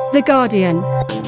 The Guardian.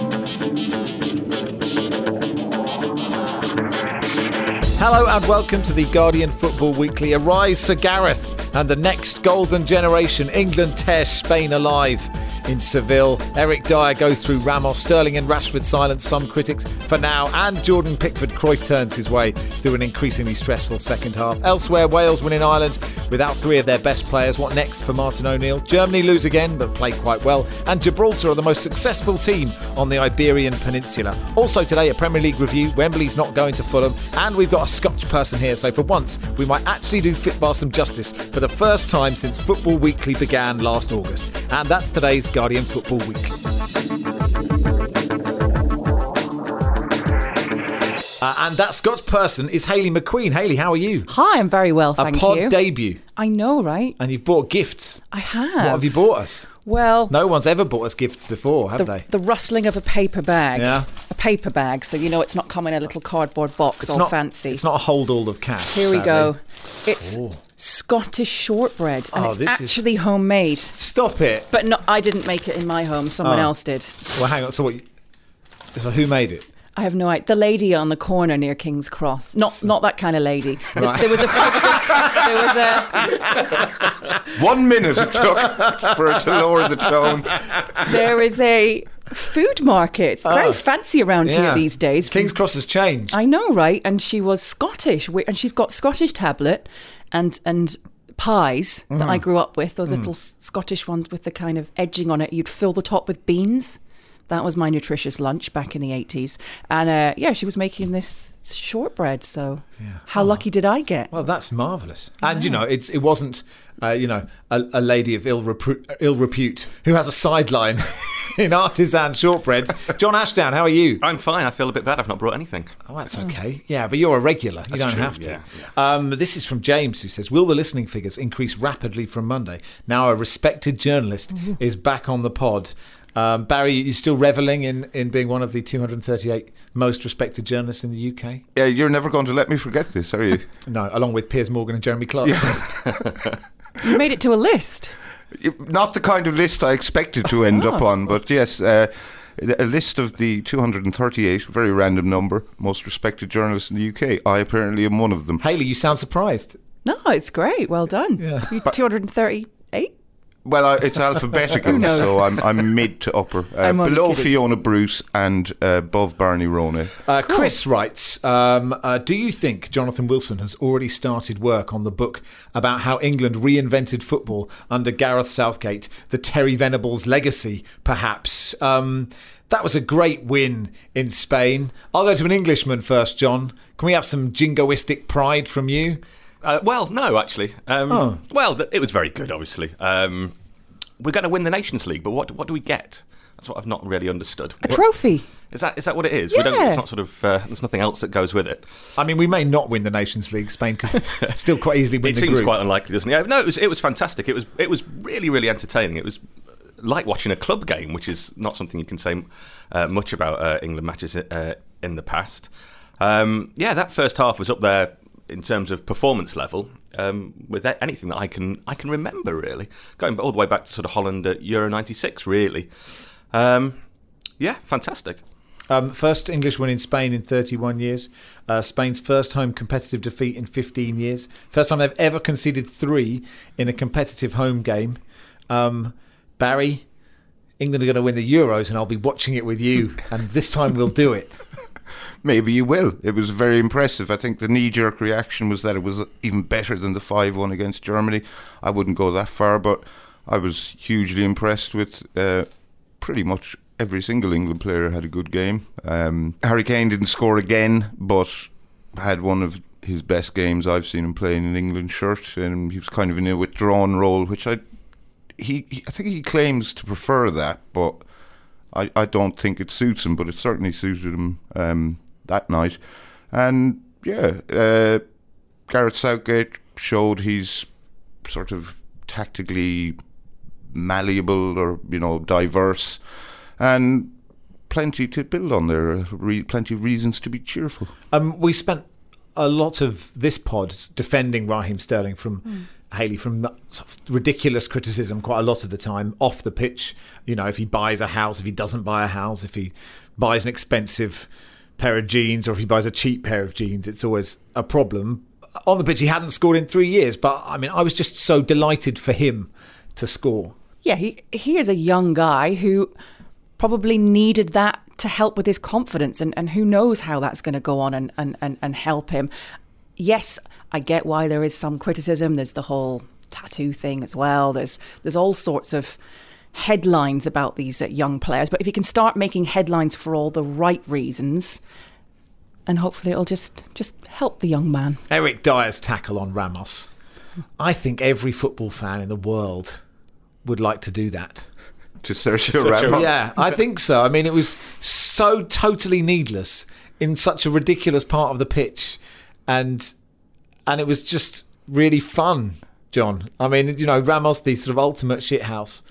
Hello and welcome to the Guardian Football Weekly. Arise Sir Gareth and the next golden generation. England tears Spain alive in Seville. Eric Dyer goes through Ramos. Sterling and Rashford silence some critics for now. And Jordan Pickford, Cruyff turns his way through an increasingly stressful second half. Elsewhere, Wales win in Ireland without three of their best players. What next for Martin O'Neill? Germany lose again but play quite well. And Gibraltar are the most successful team on the Iberian Peninsula. Also today, a Premier League review. Wembley's not going to Fulham. And we've got a Scotch person here, so for once we might actually do Fitbar some justice for the first time since Football Weekly began last August. And that's today's Guardian Football Weekly. And that Scotch person is Hayley McQueen. Hayley, how are you? Hi, I'm very well, thank you. A pod debut. I know, right? And you've bought gifts. I have. What have you bought us? Well... No one's ever bought us gifts before, have they? The rustling of a paper bag. Yeah. A paper bag, so you know it's not coming in a little cardboard box fancy. It's not a hold-all of cash. Here we go. It's Scottish shortbread, and it's actually homemade. Stop it. But no, I didn't make it in my home. Someone else did. Well, hang on. So who made it? I have no idea. The lady on the corner near King's Cross. Not that kind of lady. Right. There was a 1 minute it took for it to lower the tone. There is a food market. It's very fancy around here these days. King's Cross has changed. I know, right? And she was Scottish, and she's got Scottish tablet and pies that I grew up with. Those little Scottish ones with the kind of edging on it. You'd fill the top with beans. That was my nutritious lunch back in the 80s. And she was making this shortbread. So how lucky did I get? Well, that's marvellous. And, it wasn't, a lady of ill repute who has a sideline in artisan shortbread. John Ashdown, how are you? I'm fine. I feel a bit bad. I've not brought anything. Oh, that's okay. Yeah, but you're a regular. You don't have to. Yeah. This is from James, who says, will the listening figures increase rapidly from Monday? Now a respected journalist is back on the pod. Barry, you still revelling in being one of the 238 most respected journalists in the UK? Yeah, you're never going to let me forget this, are you? No, along with Piers Morgan and Jeremy Clarkson. Yeah. You made it to a list. Not the kind of list I expected to end up on, but yes, a list of the 238, very random number, most respected journalists in the UK. I apparently am one of them. Hayley, you sound surprised. No, it's great. Well done. Yeah. 238? Well, it's alphabetical, so I'm mid to upper. Below Fiona Bruce and above Barney Ronay. Chris writes, do you think Jonathan Wilson has already started work on the book about how England reinvented football under Gareth Southgate, the Terry Venables legacy, perhaps? That was a great win in Spain. I'll go to an Englishman first, John. Can we have some jingoistic pride from you? Well, no, actually. Well, it was very good, obviously. We're going to win the Nations League, but what do we get? That's what I've not really understood. A trophy. Is that what it is? Yeah. It's not sort of. There's nothing else that goes with it. I mean, we may not win the Nations League. Spain could still quite easily win the group. It seems quite unlikely, doesn't it? No, it was fantastic. It was really, really entertaining. It was like watching a club game, which is not something you can say much about England matches in the past. That first half was up there in terms of performance level, with anything that I can remember, really. Going all the way back to sort of Holland at Euro 96, really. Fantastic. First English win in Spain in 31 years. Spain's first home competitive defeat in 15 years. First time they've ever conceded 3 in a competitive home game. Barry, England are going to win the Euros and I'll be watching it with you, and this time we'll do it. Maybe you will. It was very impressive. I think the knee-jerk reaction was that it was even better than the 5-1 against Germany. I wouldn't go that far, but I was hugely impressed with pretty much every single England player had a good game. Harry Kane didn't score again, but had one of his best games I've seen him play in an England shirt, and he was kind of in a withdrawn role, which I think he claims to prefer that, but I don't think it suits him, but it certainly suited him that night. And Gareth Southgate showed he's sort of tactically malleable or, diverse, and plenty to build on there, plenty of reasons to be cheerful. We spent a lot of this pod defending Raheem Sterling from Haley, from sort of ridiculous criticism quite a lot of the time off the pitch. You know, if he buys a house, if he doesn't buy a house, if he buys an expensive pair of jeans or if he buys a cheap pair of jeans, it's always a problem. On the pitch, he hadn't scored in 3 years, but I mean, I was just so delighted for him to score. Yeah, he is a young guy who probably needed that to help with his confidence, and who knows how that's going to go on and help him. Yes, I get why there is some criticism. There's the whole tattoo thing as well. There's all sorts of headlines about these young players. But if you can start making headlines for all the right reasons, and hopefully it'll just help the young man. Eric Dyer's tackle on Ramos. I think every football fan in the world would like to do that. Just Sergio Ramos. Yeah, I think so. I mean, it was so totally needless in such a ridiculous part of the pitch. And it was just really fun, John. I mean, you know, Ramos, the sort of ultimate shithouse.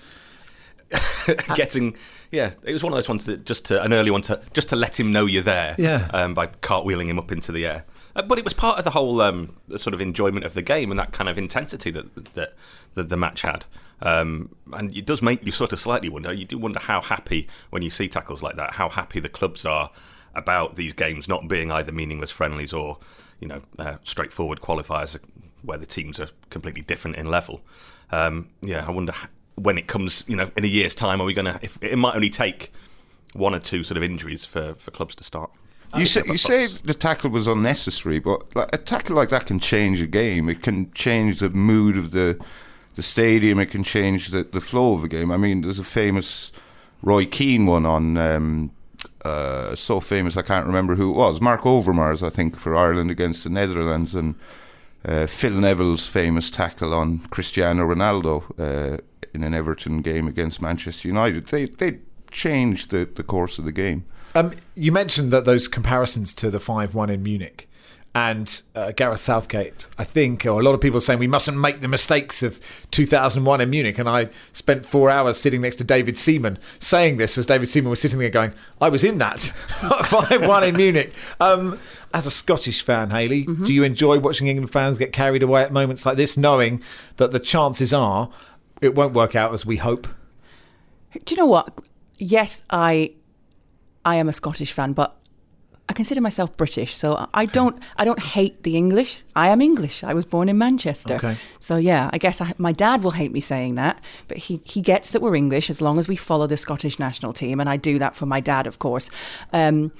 It was one of those ones that an early one to let him know you're there. Yeah. By cartwheeling him up into the air. But it was part of the whole the sort of enjoyment of the game and that kind of intensity that the match had. And it does make you sort of slightly wonder. You do wonder how happy, when you see tackles like that, how happy the clubs are about these games not being either meaningless friendlies or, you know, straightforward qualifiers where the teams are completely different in level. I wonder when it comes, you know, in a year's time, are we going to? If it might only take one or two sort of injuries for clubs to start. You say the tackle was unnecessary, but like, a tackle like that can change a game. It can change the mood of the stadium. It can change the flow of a game. I mean, there's a famous Roy Keane one on. So famous I can't remember who it was. Mark Overmars, I think, for Ireland against the Netherlands, and Phil Neville's famous tackle on Cristiano Ronaldo in an Everton game against Manchester United. They changed the course of the game. You mentioned that those comparisons to the 5-1 in Munich. And Gareth Southgate, I think, or a lot of people are saying we mustn't make the mistakes of 2001 in Munich. And I spent 4 hours sitting next to David Seaman saying this as David Seaman was sitting there going, I was in that 5-1 in Munich. As a Scottish fan, Hayley, do you enjoy watching England fans get carried away at moments like this, knowing that the chances are it won't work out as we hope? Do you know what? Yes, I am a Scottish fan, but I consider myself British, so I don't hate the English. I am English. I was born in Manchester. Okay. So yeah, I guess my dad will hate me saying that, but he gets that we're English as long as we follow the Scottish national team, and I do that for my dad, of course. Do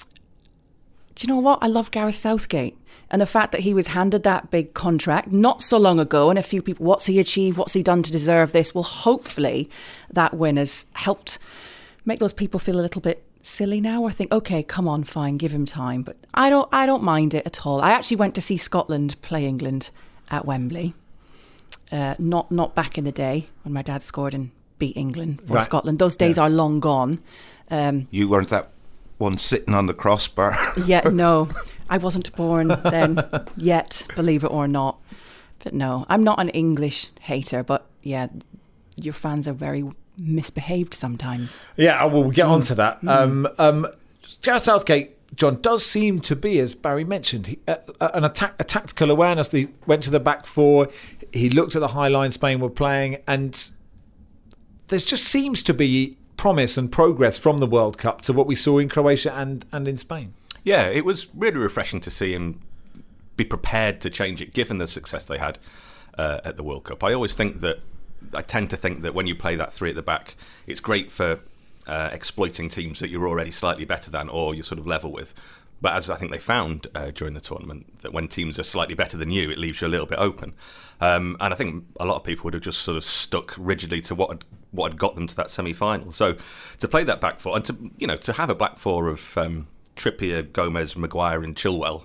you know what? I love Gareth Southgate. And the fact that he was handed that big contract not so long ago, and a few people, what's he achieved? What's he done to deserve this? Well, hopefully that win has helped make those people feel a little bit silly now, or think, okay, come on, fine, give him time. But I don't mind it at all. I actually went to see Scotland play England at Wembley. Not back in the day when my dad scored and beat England for Scotland. Those days are long gone. You weren't that one sitting on the crossbar. Yeah, no. I wasn't born then yet, believe it or not. But no, I'm not an English hater, but yeah, your fans are very misbehaved sometimes. Yeah, we'll get on to that. Gareth Southgate, John, does seem to be, as Barry mentioned, a tactical awareness. He went to the back four, he looked at the high line Spain were playing, and there just seems to be promise and progress from the World Cup to what we saw in Croatia and in Spain. Yeah, it was really refreshing to see him be prepared to change it, given the success they had at the World Cup. I tend to think that when you play that three at the back, it's great for exploiting teams that you're already slightly better than or you're sort of level with. But as I think they found during the tournament, that when teams are slightly better than you, it leaves you a little bit open. And I think a lot of people would have just sort of stuck rigidly to what had got them to that semi-final. So to play that back four, and to have a back four of Trippier, Gomez, Maguire, and Chilwell,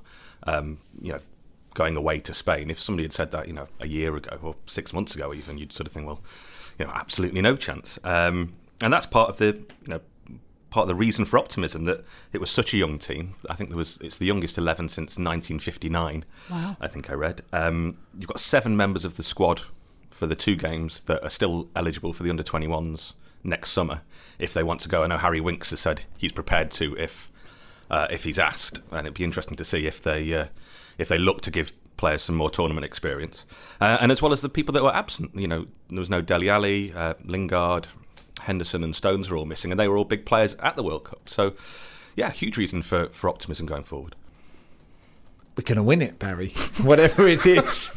going away to Spain. If somebody had said that, a year ago or 6 months ago, even, you'd sort of think, well, absolutely no chance. And that's part of the reason for optimism, that it was such a young team. I think it's the youngest 11 since 1959. Wow. I think I read. You've got 7 members of the squad for the 2 games that are still eligible for the under-21s next summer if they want to go. I know Harry Winks has said he's prepared to if he's asked, and it'd be interesting to see if they look to give players some more tournament experience, and as well as the people that were absent. You know, there was no Dele Alli, Lingard, Henderson and Stones were all missing, and they were all big players at the World Cup. So, yeah, huge reason for optimism going forward. We're going to win it, Barry, whatever it is.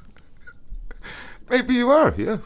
Maybe you are, yeah.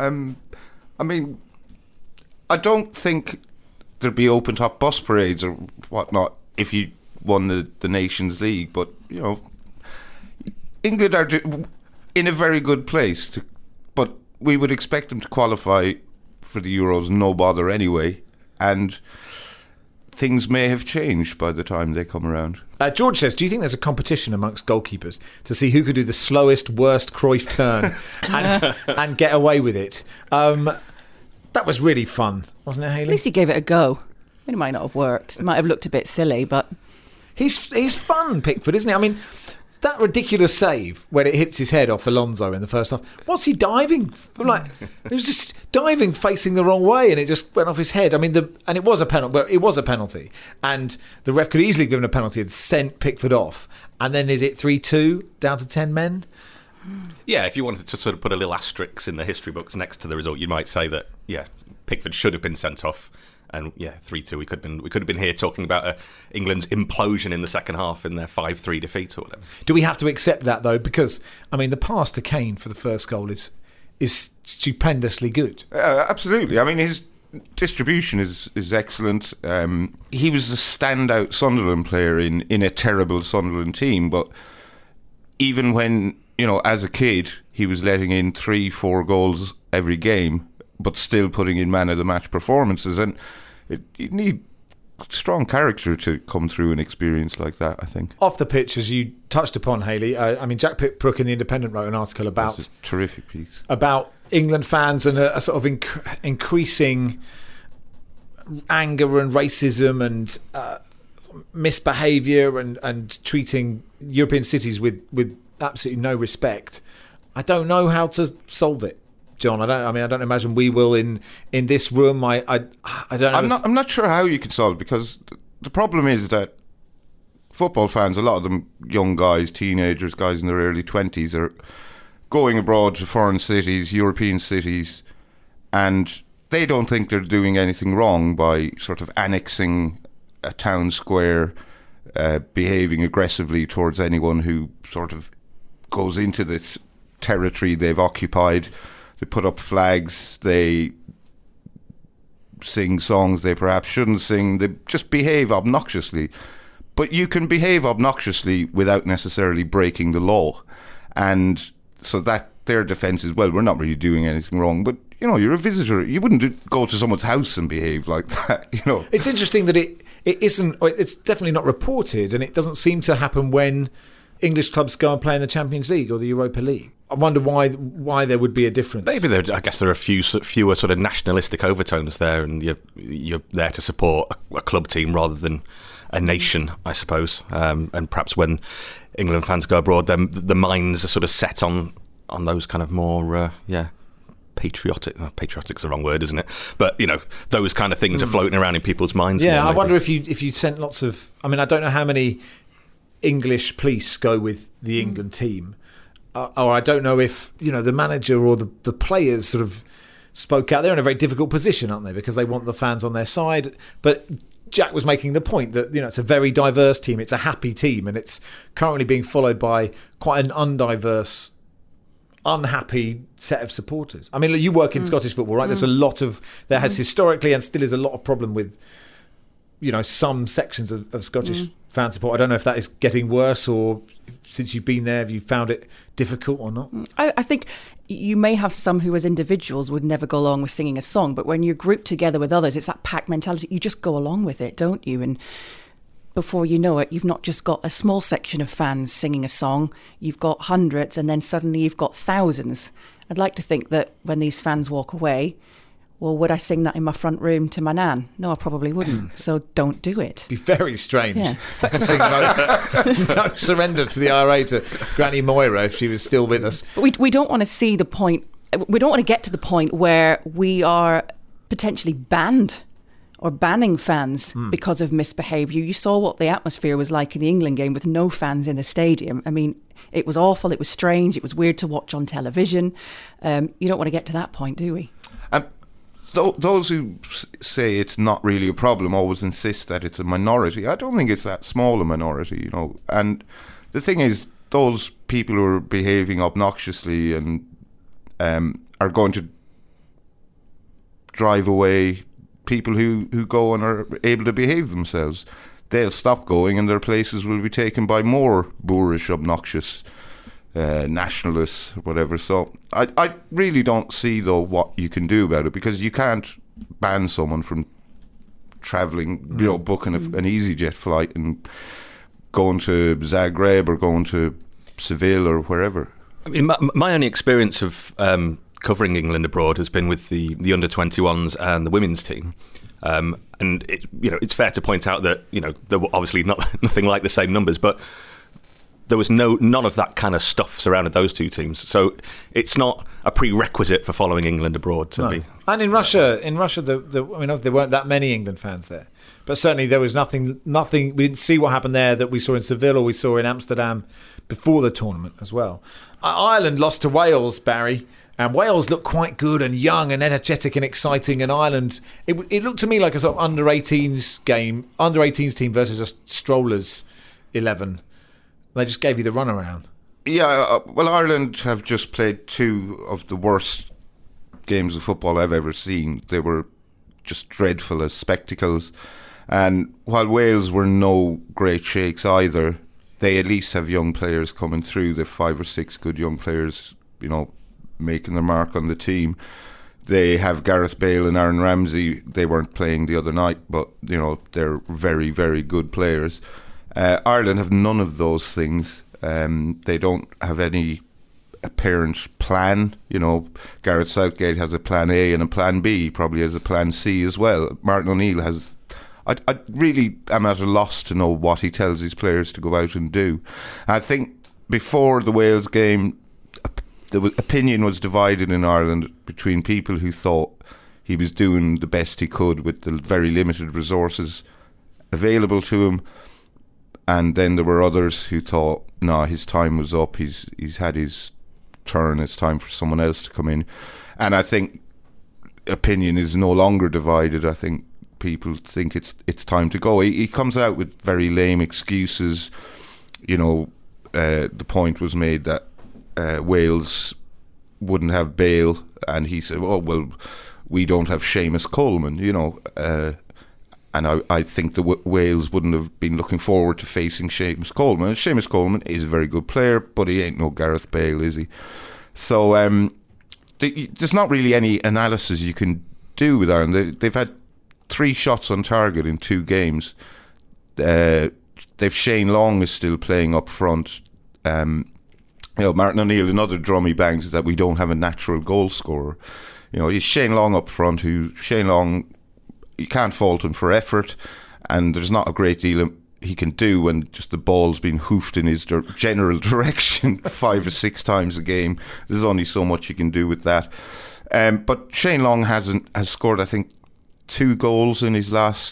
I mean, I don't think there'd be open-top bus parades or whatnot if you won the Nations League, but, you know, England are in a very good place, but we would expect them to qualify for the Euros no bother anyway, and things may have changed by the time they come around. George says, do you think there's a competition amongst goalkeepers to see who could do the slowest, worst Cruyff turn and get away with it? That was really fun, wasn't it, Hayley? At least he gave it a go. I mean, it might not have worked. It might have looked a bit silly, but... He's fun, Pickford, isn't he? I mean, that ridiculous save when it hits his head off Alonso in the first half. What's he diving? Like, it was just diving facing the wrong way, and it just went off his head. I mean, and it was a penalty. Well, it was a penalty, and the ref could easily have given a penalty and sent Pickford off. And then is it 3-2 down to 10 men? Yeah, if you wanted to sort of put a little asterisk in the history books next to the result, you might say that Pickford should have been sent off. And 3-2. We could have been here talking about England's implosion in the second half in their 5-3 defeat or whatever. Do we have to accept that though? Because I mean, the pass to Kane for the first goal is stupendously good. Absolutely. I mean, his distribution is excellent. He was the standout Sunderland player in a terrible Sunderland team. But even when, you know, as a kid, he was letting in 3-4 goals every game, but still putting in man of the match performances, and you need strong character to come through an experience like that, I think. Off the pitch, as you touched upon, Hayley, I mean, Jack Pickbrook in The Independent wrote an article about... It's a terrific piece. About England fans and a sort of increasing anger and racism and misbehaviour and treating European cities with absolutely no respect. I don't know how to solve it, John. I don't imagine we will in this room. I don't know. I'm not sure how you can solve it, because the problem is that football fans, a lot of them young guys, teenagers, guys in their early 20s, are going abroad to foreign cities, European cities, and they don't think they're doing anything wrong by sort of annexing a town square, behaving aggressively towards anyone who sort of goes into this territory they've occupied. They put up flags, they sing songs they perhaps shouldn't sing, they just behave obnoxiously. But you can behave obnoxiously without necessarily breaking the law. And so that their defence is, well, we're not really doing anything wrong, but, you know, you're a visitor. You wouldn't go to someone's house and behave like that, you know. It's interesting that it isn't, it's definitely not reported, and it doesn't seem to happen when English clubs go and play in the Champions League or the Europa League. I wonder why there would be a difference. Maybe I guess there are fewer sort of nationalistic overtones there, and you're there to support a club team rather than a nation, I suppose. And perhaps when England fans go abroad, then the minds are sort of set on those kind of more patriotic. Patriotic's the wrong word, isn't it? But you know, those kind of things are floating around in people's minds. Yeah, more, I wonder if you sent lots of. I mean, I don't know how many English police go with the England team. Or I don't know if, you know, the manager or the players sort of spoke out. They're in a very difficult position, aren't they? Because they want the fans on their side. But Jack was making the point that, you know, it's a very diverse team. It's a happy team, and it's currently being followed by quite an undiverse, unhappy set of supporters. I mean, look, you work in Scottish football, right? There has historically and still is a lot of problem with, you know, some sections of Scottish fan support. I don't know if that is getting worse, or since you've been there, have you found it difficult or not? I think you may have some who as individuals would never go along with singing a song, but when you're grouped together with others, it's that pack mentality. You just go along with it, don't you? And before you know it, you've not just got a small section of fans singing a song, you've got hundreds, and then suddenly you've got thousands. I'd like to think that when these fans walk away, well, would I sing that in my front room to my nan? No, I probably wouldn't. So don't do it. It'd be very strange. Yeah. Sing no surrender to the IRA to Granny Moira if she was still with us. But we don't want to see the point. We don't want to get to the point where we are potentially banned or banning fans because of misbehaviour. You saw what the atmosphere was like in the England game with no fans in the stadium. I mean, it was awful, it was strange, it was weird to watch on television. You don't want to get to that point, do we? Those who say it's not really a problem always insist that it's a minority. I don't think it's that small a minority, you know. And the thing is, those people who are behaving obnoxiously and are going to drive away people who go and are able to behave themselves. They'll stop going and their places will be taken by more boorish, obnoxious nationalists or whatever. So I really don't see, though, what you can do about it, because you can't ban someone from travelling, booking an EasyJet flight and going to Zagreb or going to Seville or wherever. I mean, my only experience of covering England abroad has been with the under-21s and the women's team. And it's fair to point out that there were obviously nothing like the same numbers, but there was none of that kind of stuff surrounded those two teams. So it's not a prerequisite for following England abroad to be. And in Russia, there weren't that many England fans there, but certainly there was nothing. We didn't see what happened there that we saw in Seville or we saw in Amsterdam before the tournament as well. Ireland lost to Wales, Barry. And Wales looked quite good and young and energetic and exciting. And Ireland, it looked to me like a sort of under-18s game, under-18s team versus a strollers 11. They just gave you the runaround. Yeah, well, Ireland have just played two of the worst games of football I've ever seen. They were just dreadful as spectacles. And while Wales were no great shakes either, they at least have young players coming through. They've 5 or 6 good young players, making their mark on the team. They have Gareth Bale and Aaron Ramsey. They weren't playing the other night, but they're very, very good players. Ireland have none of those things. They don't have any apparent plan. Gareth Southgate has a plan A and a plan B. He probably has a plan C as well. Martin O'Neill has. I really am at a loss to know what he tells his players to go out and do. I think before the Wales game, the opinion was divided in Ireland between people who thought he was doing the best he could with the very limited resources available to him, and then there were others who thought, no, his time was up, he's had his turn, it's time for someone else to come in. And I think opinion is no longer divided. I think people think it's time to go. He comes out with very lame excuses. The point was made that Wales wouldn't have Bale, and he said, "Oh well, we don't have Seamus Coleman," and I think the Wales wouldn't have been looking forward to facing Seamus Coleman. Seamus Coleman is a very good player, but he ain't no Gareth Bale, is he? So there's not really any analysis you can do with Ireland. They've had 3 shots on target in 2 games. They've Shane Long is still playing up front. Martin O'Neill, another drum he bangs is that we don't have a natural goal scorer. He's Shane Long up front, you can't fault him for effort, and there's not a great deal he can do when just the ball's been hoofed in his general direction 5 or 6 times a game. There's only so much you can do with that. But Shane Long has scored, I think, 2 goals in his last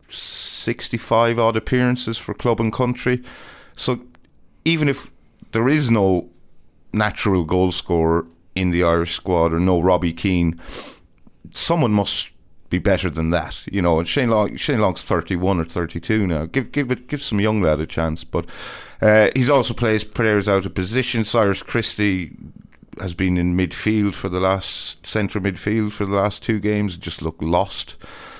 65 odd appearances for club and country. So even if there is no natural goal scorer in the Irish squad, or no Robbie Keane, someone must be better than that, And Shane Long's 31 or 32 now. Give some young lad a chance. But he's also plays players out of position. Cyrus Christie has been in midfield centre midfield for the last 2 games. Just looked lost.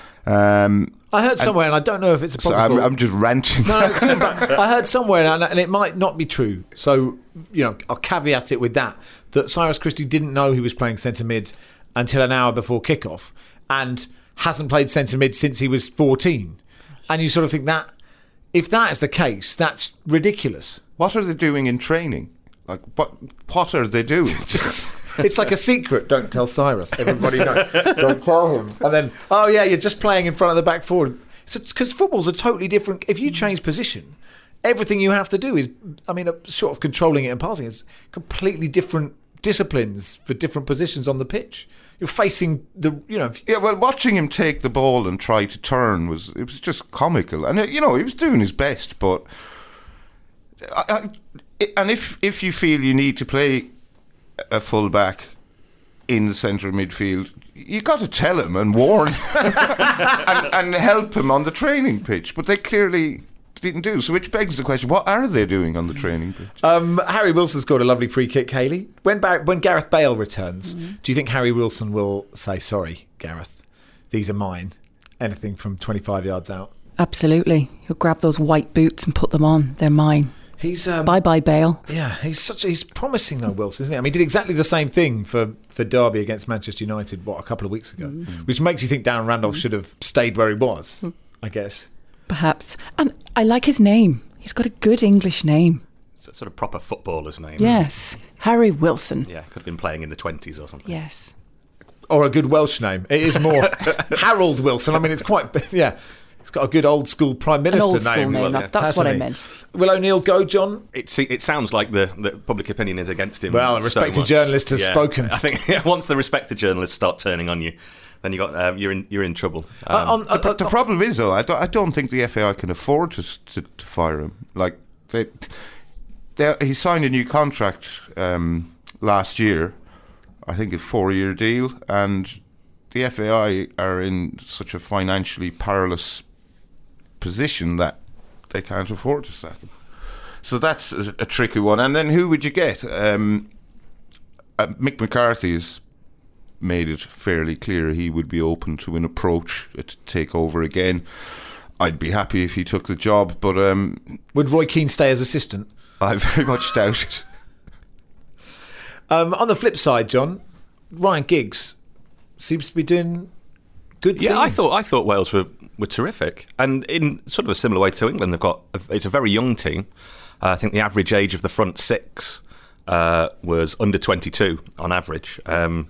I heard somewhere, and I don't know if it's a problem. So I'm just ranting. No, it's good. But I heard somewhere, and it might not be true. So, I'll caveat it with that Cyrus Christie didn't know he was playing centre mid until an hour before kickoff, and hasn't played centre mid since he was 14. And you sort of think that, if that is the case, that's ridiculous. What are they doing in training? Like, what are they doing? It's like a secret. Don't tell Cyrus. Everybody knows. Don't tell him. And then, oh yeah, you're just playing in front of the back forward. So, because football's a totally different. If you change position, everything you have to do is, short of controlling it and passing, it's completely different disciplines for different positions on the pitch. you're facing the, Yeah, well, watching him take the ball and try to turn was just comical, and he was doing his best. But and if you feel you need to play a full back in the centre of midfield, you got to tell him and warn and help him on the training pitch. But they clearly didn't do. So which begs the question, what are they doing on the training pitch? Harry Wilson scored a lovely free kick, Hayley. When Gareth Bale returns, do you think Harry Wilson will say, sorry, Gareth, these are mine? Anything from 25 yards out? Absolutely. He'll grab those white boots and put them on. They're mine. He's bye-bye, Bale. Yeah, he's promising though, Wilson, isn't he? I mean, he did exactly the same thing for Derby against Manchester United, a couple of weeks ago, which makes you think Darren Randolph should have stayed where he was, I guess. Perhaps. And I like his name. He's got a good English name. It's a sort of proper footballer's name. Yes. Harry Wilson. Yeah, could have been playing in the 20s or something. Yes. Or a good Welsh name. It is more Harold Wilson. I mean, it's quite, yeah. It's got a good old school Prime Minister An old school name. Well, that's what I meant. Will O'Neill go, John? It sounds like the public opinion is against him. Well, a respected journalist has spoken. I think once the respected journalists start turning on you, then you're in trouble. The problem is, though, I don't think the FAI can afford to fire him. Like he signed a new contract last year, I think a 4-year deal, and the FAI are in such a financially perilous position that they can't afford to sack him. So that's a tricky one. And then who would you get? Mick McCarthy has made it fairly clear he would be open to an approach to take over again. I'd be happy if he took the job, but would Roy Keane stay as assistant? I very much doubt it. On the flip side, John, Ryan Giggs seems to be doing good things. Yeah, I thought Wales were terrific, and in sort of a similar way to England, it's a very young team. I think the average age of the front six was under 22 on average.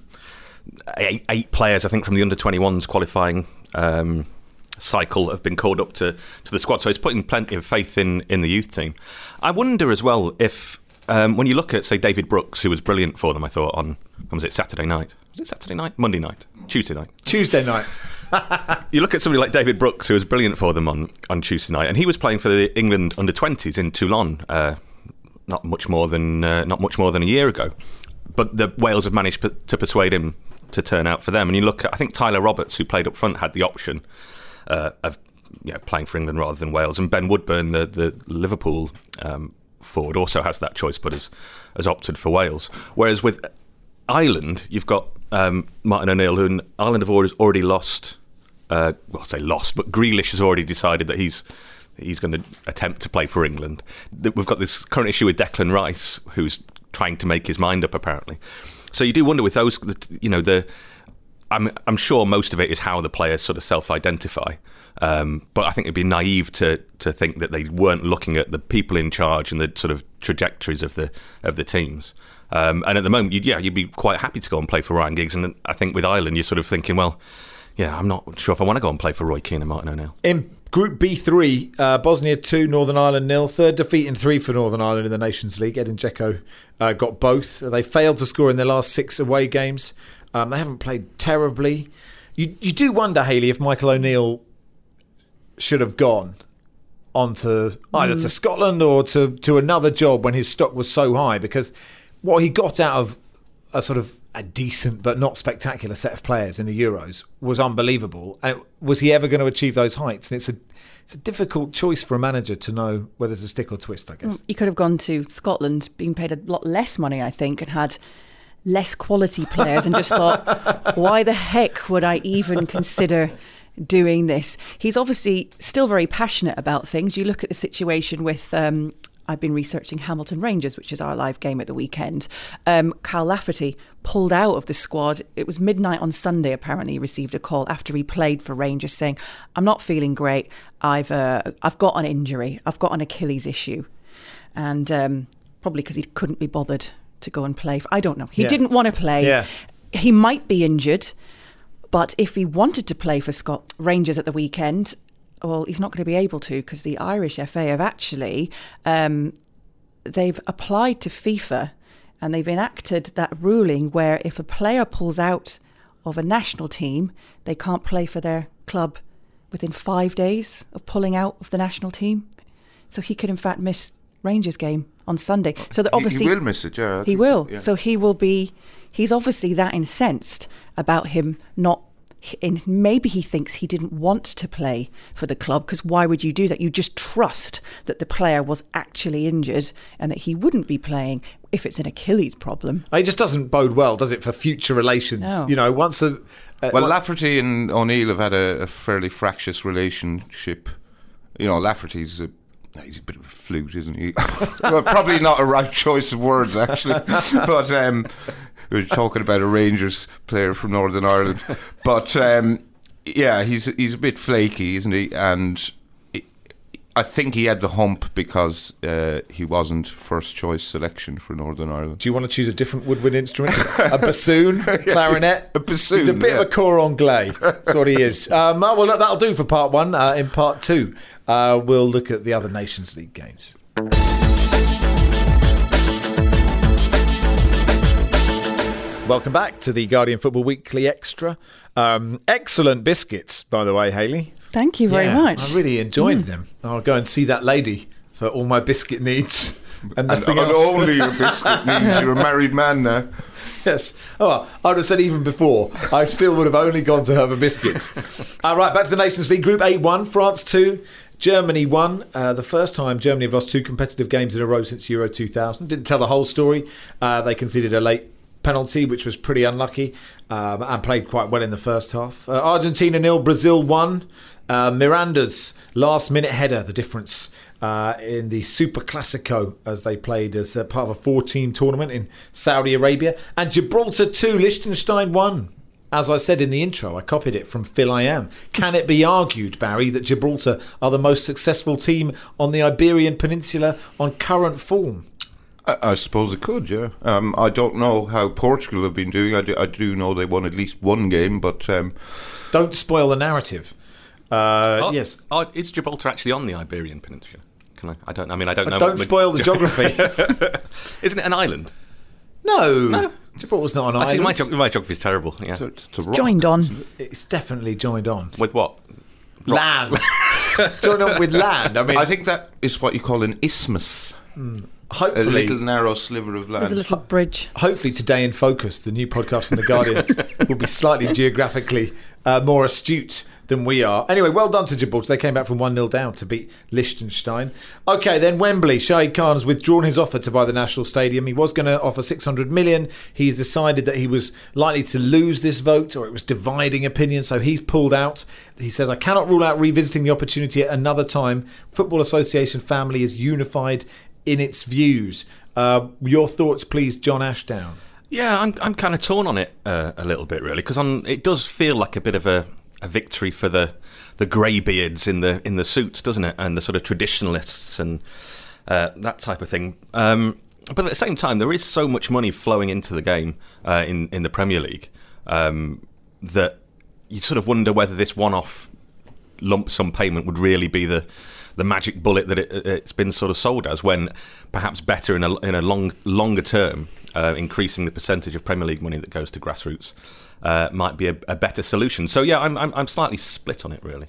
8 players, I think, from the under 21s qualifying cycle have been called up to the squad, so it's putting plenty of faith in the youth team. I wonder as well if when you look at, say, David Brooks, who was brilliant for them, I thought, on, when was it, Saturday night? Was it Saturday night? Monday night? Tuesday night? Tuesday night. You look at somebody like David Brooks, who was brilliant for them on Tuesday night, and he was playing for the England under 20s in Toulon not much more than a year ago. But the Wales have managed to persuade him to turn out for them. And you look at, I think Tyler Roberts, who played up front, had the option of playing for England rather than Wales, and Ben Woodburn, the Liverpool forward, also has that choice, but has opted for Wales. Whereas with Ireland, you've got Martin O'Neill, who Ireland have already lost. Well, I say lost, but Grealish has already decided that he's going to attempt to play for England. We've got this current issue with Declan Rice, who's trying to make his mind up, apparently. So you do wonder with those, I'm sure most of it is how the players sort of self-identify. But I think it'd be naive to think that they weren't looking at the people in charge and the sort of trajectories of the teams. And at the moment, you'd be quite happy to go and play for Ryan Giggs. And I think with Ireland, you're sort of thinking, well, yeah, I'm not sure if I want to go and play for Roy Keane and Martin O'Neill. In Group B3, Bosnia 2, Northern Ireland 0. Third defeat in 3 for Northern Ireland in the Nations League. Edin Dzeko got both. They failed to score in their last 6 away games. They haven't played terribly. You do wonder, Hayley, if Michael O'Neill should have gone on to either to Scotland or to another job when his stock was so high, because what he got out of a sort of a decent but not spectacular set of players in the Euros was unbelievable. And was he ever going to achieve those heights? And it's a difficult choice for a manager to know whether to stick or twist, I guess. You could have gone to Scotland, being paid a lot less money, I think, and had less quality players, and just thought, why the heck would I even consider doing this? He's obviously still very passionate about things. You look at the situation with I've been researching Hamilton Rangers, which is our live game at the weekend. Kyle Lafferty pulled out of the squad. It was midnight on Sunday, apparently. He received a call after he played for Rangers saying, I'm not feeling great. I've got an injury. I've got an Achilles issue. And probably because he couldn't be bothered to go and play. I don't know. He didn't want to play. Yeah. He might be injured, but if he wanted to play for Rangers at the weekend, well, he's not going to be able to, because the Irish FA have actually, they've applied to FIFA and they've enacted that ruling where if a player pulls out of a national team, they can't play for their club within 5 days of pulling out of the national team. So he could in fact miss Rangers game on Sunday. So that obviously he will miss it, yeah. He will. Yeah. So he's obviously that incensed about him not. And maybe he thinks he didn't want to play for the club, because why would you do that? You just trust that the player was actually injured and that he wouldn't be playing if it's an Achilles problem. It just doesn't bode well, does it, for future relations? No. You know, once a... Well, Lafferty and O'Neill have had a fairly fractious relationship. You know, Lafferty's he's a bit of a flute, isn't he? Well, probably not a right choice of words, actually. But we were talking about a Rangers player from Northern Ireland. But yeah, he's a bit flaky, isn't he? And I think he had the hump because he wasn't first choice selection for Northern Ireland. Do you want to choose a different woodwind instrument? A bassoon? Clarinet? A bassoon. He's a bit of a cor anglais. That's what he is. Well, look, that'll do for part one. In part two, we'll look at the other Nations League games. Welcome back to the Guardian Football Weekly Extra. Excellent biscuits, by the way, Hayley. Thank you very much. I really enjoyed them. I'll go and see that lady for all my biscuit needs and nothing and else. only your biscuit needs. You're a married man now. Yes. Oh, I would have said even before. I still would have only gone to her for biscuits. Right, back to the Nations League. Group A-1, France 2, Germany 1. The first time Germany have lost 2 competitive games in a row since Euro 2000. Didn't tell the whole story. They conceded a late penalty, which was pretty unlucky, and played quite well in the first half. Argentina 0, Brazil 1. Miranda's last-minute header, the difference in the Super Classico, as they played as part of a 4-team tournament in Saudi Arabia. And Gibraltar 2, Liechtenstein 1. As I said in the intro, I copied it from Phil I Am. Can it be argued, Barry, that Gibraltar are the most successful team on the Iberian Peninsula on current form? I suppose it could, yeah. I don't know how Portugal have been doing. I do know they won at least one game, but... Don't spoil the narrative. Yes. Is Gibraltar actually on the Iberian Peninsula? I don't know. Don't spoil the geography. Isn't it an island? No. Gibraltar's not an island. Actually, my geography is terrible. Yeah. It's joined on. It's definitely joined on. With what? Land. Joined on with land. I think that is what you call an isthmus. Hopefully, a little narrow sliver of land. There's a little bridge. Hopefully Today in Focus, the new podcast from The Guardian, will be slightly geographically more astute than we are. Anyway, well done to Gibraltar. They came back from 1-0 down to beat Liechtenstein. OK, then Wembley. Shahid Khan has withdrawn his offer to buy the National Stadium. He was going to offer 600 million. He's decided that he was likely to lose this vote, or it was dividing opinion, so he's pulled out. He says, I cannot rule out revisiting the opportunity at another time. Football Association family is unified in its views. Your thoughts, please, John Ashdown. Yeah, I'm kind of torn on it a little bit, really, because it does feel like a bit of a victory for the greybeards in the suits, doesn't it? And the sort of traditionalists and that type of thing. But at the same time, there is so much money flowing into the game in the Premier League that you sort of wonder whether this one-off lump sum payment would really be the magic bullet that it's been sort of sold as, when perhaps better in a longer term, increasing the percentage of Premier League money that goes to grassroots might be a better solution. So yeah, I'm slightly split on it, really.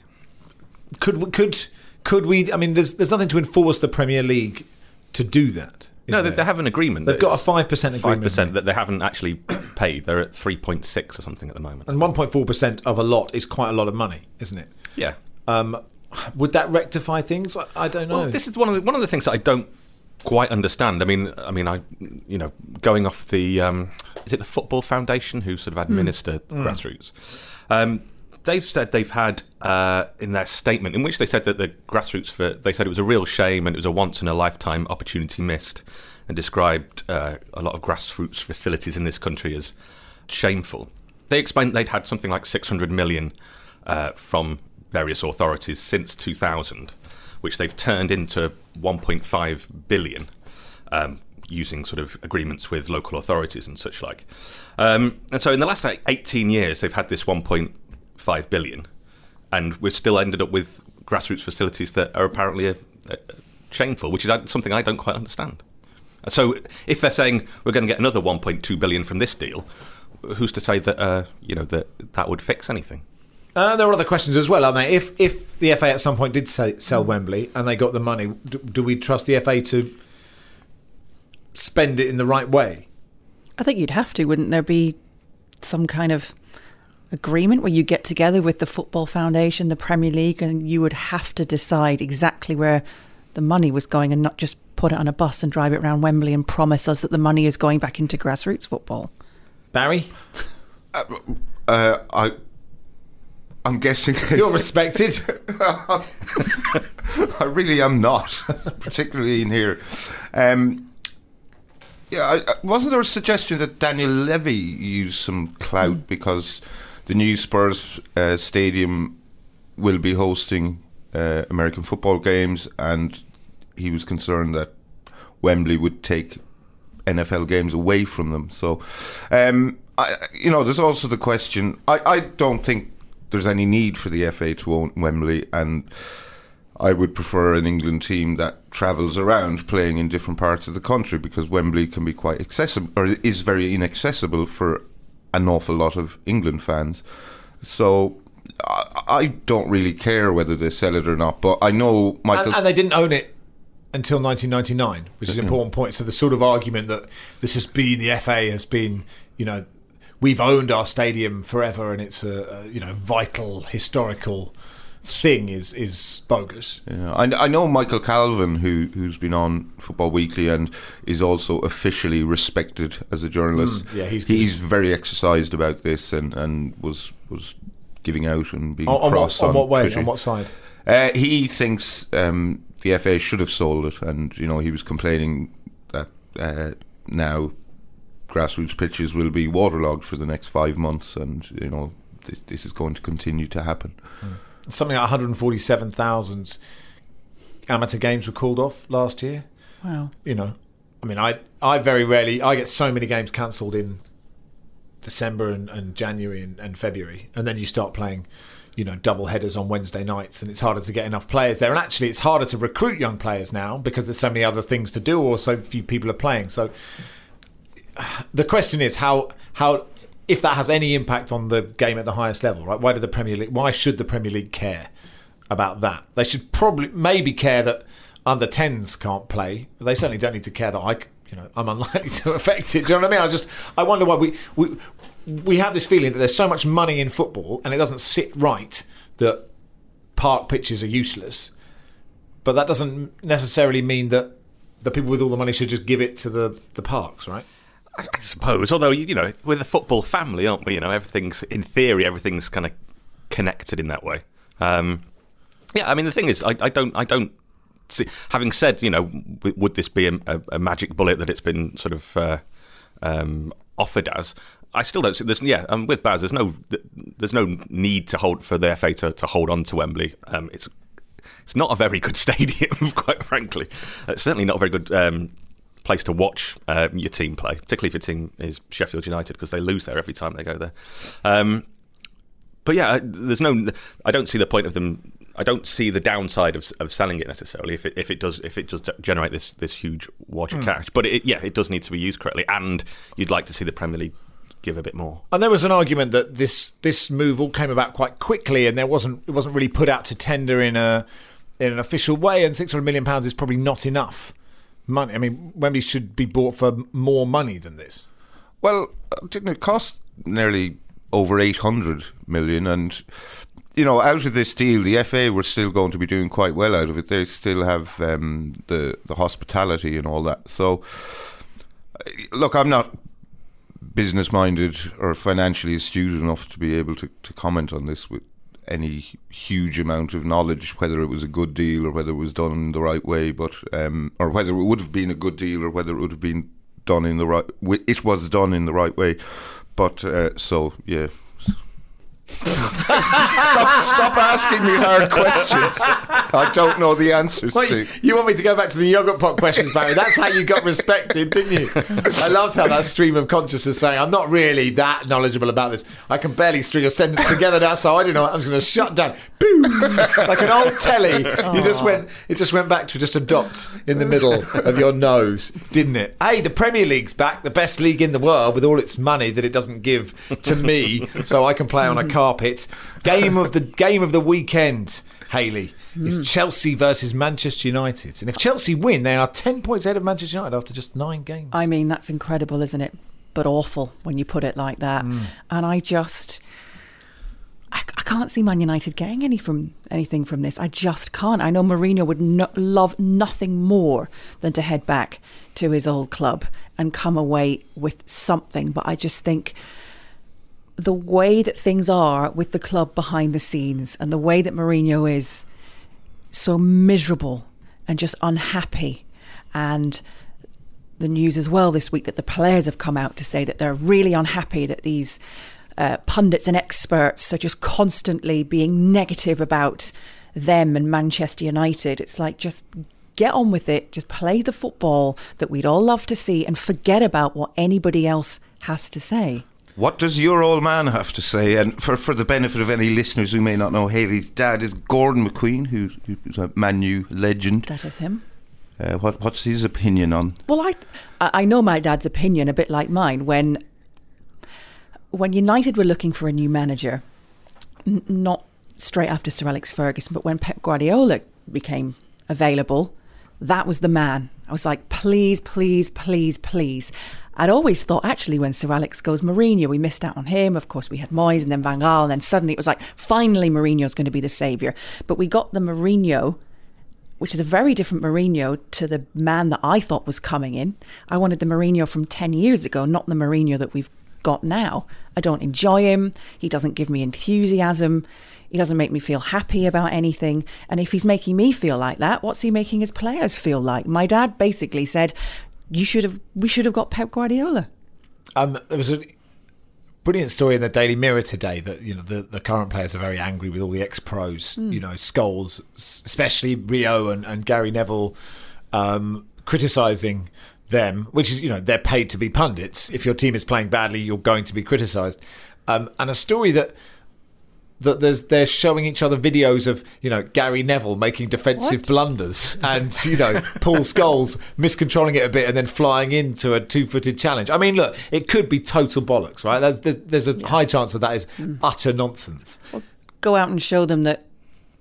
Could we? I mean, there's nothing to enforce the Premier League to do that. No, they have an agreement. They've got a 5% agreement. 5% that they haven't actually paid. They're at 3.6 or something at the moment. And 1.4% of a lot is quite a lot of money, isn't it? Yeah. Would that rectify things? I don't know. Well, this is one of the things that I don't quite understand. I mean, going off the is it the Football Foundation who sort of administer grassroots? They've said they've had in their statement, in which they said that the grassroots they said it was a real shame and it was a once in a lifetime opportunity missed, and described a lot of grassroots facilities in this country as shameful. They explained they'd had something like 600 million from various authorities since 2000, which they've turned into 1.5 billion using sort of agreements with local authorities and such like. And so in the last 18 years, they've had this 1.5 billion, and we've still ended up with grassroots facilities that are apparently shameful, which is something I don't quite understand. So if they're saying we're going to get another 1.2 billion from this deal, who's to say that that would fix anything? There are other questions as well, aren't there? If the FA at some point did sell Wembley and they got the money, do we trust the FA to spend it in the right way? I think you'd have to, wouldn't there be some kind of agreement where you get together with the Football Foundation, the Premier League, and you would have to decide exactly where the money was going and not just put it on a bus and drive it around Wembley and promise us that the money is going back into grassroots football? Barry? I'm guessing... You're respected. I really am not, particularly in here. Wasn't there a suggestion that Daniel Levy used some clout because the new Spurs stadium will be hosting American football games, and he was concerned that Wembley would take NFL games away from them. So, there's also the question. I don't think there's any need for the FA to own Wembley, and I would prefer an England team that travels around playing in different parts of the country, because Wembley can be quite accessible, or is very inaccessible for an awful lot of England fans. So I don't really care whether they sell it or not, but I know Michael... And they didn't own it until 1999, which is an important point. So the sort of argument that this has been, the FA has been, we've owned our stadium forever and it's a vital historical thing is bogus. Yeah, I know Michael Calvin, who's been on Football Weekly and is also officially respected as a journalist. He's very exercised about this and was giving out and being cross on what way? Twitter. On what side? He thinks the FA should have sold it, and he was complaining that now grassroots pitches will be waterlogged for the next 5 months, and this is going to continue to happen. Something like 147,000 amateur games were called off last year. Wow. I very rarely, I get so many games cancelled in December and January and February, and then you start playing double headers on Wednesday nights, and it's harder to get enough players there, and actually it's harder to recruit young players now because there's so many other things to do, or so few people are playing. So the question is how if that has any impact on the game at the highest level, right? Why should the Premier League care about that? They should maybe care that under 10s can't play, but they certainly don't need to care that I'm unlikely to affect it. Do you know what I mean? I wonder why we have this feeling that there's so much money in football and it doesn't sit right that park pitches are useless. But that doesn't necessarily mean that the people with all the money should just give it to the parks, right? I suppose, although we're the football family, aren't we? Everything's in theory, everything's kind of connected in that way. The thing is, I don't see. Having said, would this be a magic bullet that it's been sort of offered as? I still don't see this. I'm with Baz. There's no need for the FA to hold on to Wembley. It's not a very good stadium, quite frankly. It's certainly not a very good place to watch your team play, particularly if your team is Sheffield United, because they lose there every time they go there. But yeah, I don't see the point of them. I don't see the downside of selling it necessarily if it does generate this huge wad of cash. But it does need to be used correctly, and you'd like to see the Premier League give a bit more. And there was an argument that this move all came about quite quickly, and it wasn't really put out to tender in an official way, and £600 million is probably not enough money. I mean, Wembley should be bought for more money than this. Well, didn't it cost nearly over 800 million? And out of this deal, the FA were still going to be doing quite well out of it. They still have the hospitality and all that. So, look, I'm not business minded or financially astute enough to be able to comment on this with any huge amount of knowledge, whether it was a good deal or whether it was done the right way, but or whether it would have been a good deal or whether it would have been done in the right way. It was done in the right way, but so yeah. Stop asking me hard questions. I don't know the answers to. You want me to go back to the yogurt pot questions, Barry? That's how you got respected, didn't you? I loved how that stream of consciousness saying, I'm not really that knowledgeable about this. I can barely string a sentence together now, so I didn't know. I was going to shut down. Boom! Like an old telly. It just went back to just a dot in the middle of your nose, didn't it? Hey, the Premier League's back, the best league in the world, with all its money that it doesn't give to me, so I can play on a carpet. Game of the weekend, Hayley, is Chelsea versus Manchester United. And if Chelsea win, they are 10 points ahead of Manchester United after just 9 games. I mean, that's incredible, isn't it? But awful when you put it like that. And I can't see Man United getting anything from this. I just can't. I know Mourinho would love nothing more than to head back to his old club and come away with something. But I just think the way that things are with the club behind the scenes and the way that Mourinho is so miserable and just unhappy, and the news as well this week that the players have come out to say that they're really unhappy that these pundits and experts are just constantly being negative about them and Manchester United. It's like, just get on with it, just play the football that we'd all love to see and forget about what anybody else has to say. What does your old man have to say? And for the benefit of any listeners who may not know, Hayley's dad is Gordon McQueen, who's a Man U legend. That is him. What's his opinion on? Well, I know my dad's opinion, a bit like mine. When United were looking for a new manager, not straight after Sir Alex Ferguson, but when Pep Guardiola became available, that was the man. I was like, please, please, please, please. I'd always thought, actually, when Sir Alex goes, Mourinho, we missed out on him. Of course, we had Moyes and then Van Gaal, and then suddenly it was like, finally, Mourinho's going to be the saviour. But we got the Mourinho, which is a very different Mourinho to the man that I thought was coming in. I wanted the Mourinho from 10 years ago, not the Mourinho that we've got now. I don't enjoy him. He doesn't give me enthusiasm. He doesn't make me feel happy about anything. And if he's making me feel like that, what's he making his players feel like? My dad basically said, we should have got Pep Guardiola. There was a brilliant story in the Daily Mirror today that, you know, the current players are very angry with all the ex-pros. You know, Scholes, especially Rio and Gary Neville, criticising them, which is, you know, they're paid to be pundits. If your team is playing badly, you're going to be criticised. And a story that they're showing each other videos of, you know, Gary Neville making defensive blunders and, you know, Paul Scholes miscontrolling it a bit and then flying into a 2-footed challenge. I mean, look, it could be total bollocks, right? There's a high chance that is utter nonsense. Well, go out and show them that,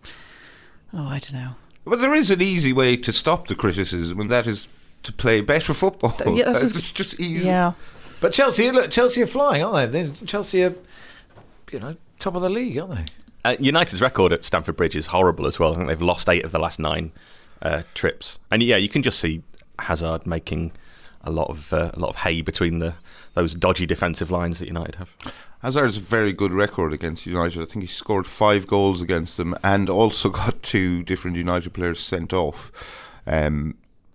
I don't know. Well, there is an easy way to stop the criticism, and that is to play better football. Yeah, it's just easy. Yeah. But Chelsea are flying, aren't they? Chelsea are, you know, top of the league, aren't they? United's record at Stamford Bridge is horrible as well. I think they've lost 8 of the last 9 trips, and yeah, you can just see Hazard making a lot of hay between those dodgy defensive lines that United have. Hazard's a very good record against United. I think he scored 5 goals against them, and also got 2 different United players sent off. And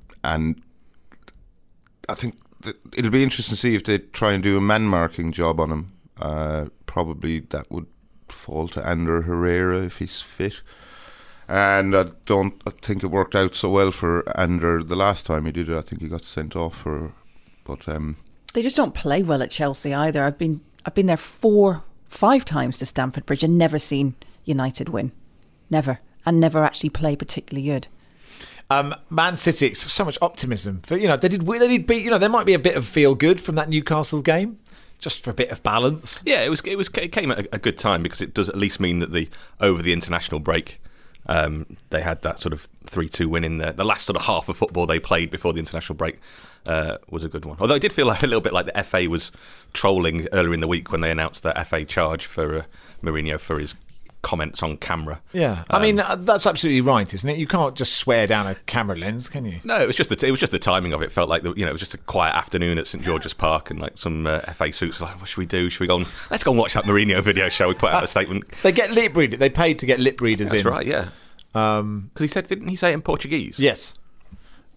I think that it'll be interesting to see if they try and do a man-marking job on him. Probably that would fall to Ander Herrera if he's fit. And I think it worked out so well for Ander the last time he did it. I think he got sent off They just don't play well at Chelsea either. I've been there 4-5 times to Stamford Bridge and never seen United win. Never. And never actually play particularly good. Man City, so much optimism. For, you know, they did beat, you know, there might be a bit of feel good from that Newcastle game, just for a bit of balance. Yeah, it came at a good time, because it does at least mean that over the international break, they had that sort of 3-2 win in there. The last sort of half of football they played before the international break was a good one. Although it did feel like a little bit like the FA was trolling earlier in the week when they announced the FA charge for Mourinho for his comments on camera. Yeah, I mean, that's absolutely right, isn't it? You can't just swear down a camera lens, can you? No, it was just the timing of it. It felt like it was just a quiet afternoon at St George's Park, and like some FA suits like, what should we do? Should we go let's go and watch that Mourinho video, shall we? Put out a statement. They get lip readers. They paid to get lip readers in. That's right, yeah. Because didn't he say it in Portuguese? Yes.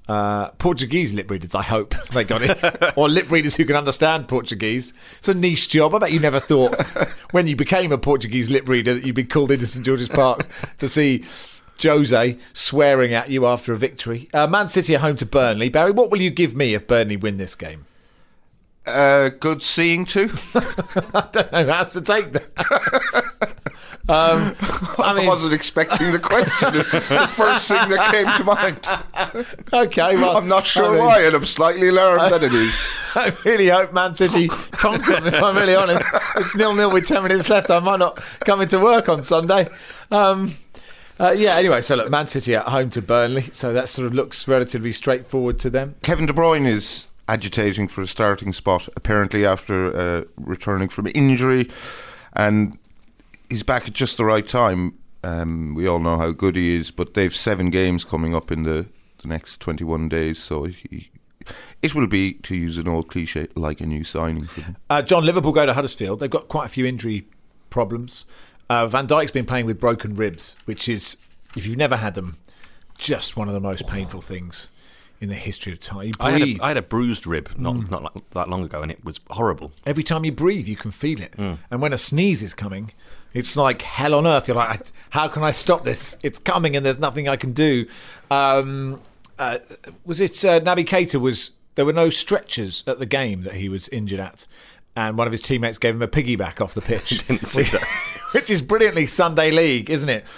Portuguese lip readers, I hope they got it. Or lip readers who can understand Portuguese. It's a niche job. I bet you never thought when you became a Portuguese lip reader that you'd be called into St George's Park to see Jose swearing at you after a victory. Man City are home to Burnley. Barry, what will you give me if Burnley win this game? Good seeing too. I don't know how to take that. I wasn't expecting the question. It's the first thing that came to mind. Okay, well, I'm not sure why, and I'm slightly alarmed that it is. I really hope Man City tonk them, if I'm really honest. It's 0-0 with 10 minutes left. I might not come into work on Sunday. Anyway, so look, Man City at home to Burnley, so that sort of looks relatively straightforward to them. Kevin De Bruyne is agitating for a starting spot, apparently after returning from injury, and he's back at just the right time. We all know how good he is, but they've 7 games coming up in the next 21 days, so it will be, to use an old cliche, like a new signing for them. John, Liverpool go to Huddersfield. They've got quite a few injury problems. Van Dijk's been playing with broken ribs, which is, if you've never had them, just one of the most painful things in the history of time. I had a bruised rib not that long ago, and it was horrible. Every time you breathe, you can feel it. And when a sneeze is coming, it's like hell on earth. You're like, how can I stop this? It's coming and there's nothing I can do. Was it Naby Keita? There were no stretchers at the game that he was injured at. And one of his teammates gave him a piggyback off the pitch. Didn't see that. Which is brilliantly Sunday League, isn't it?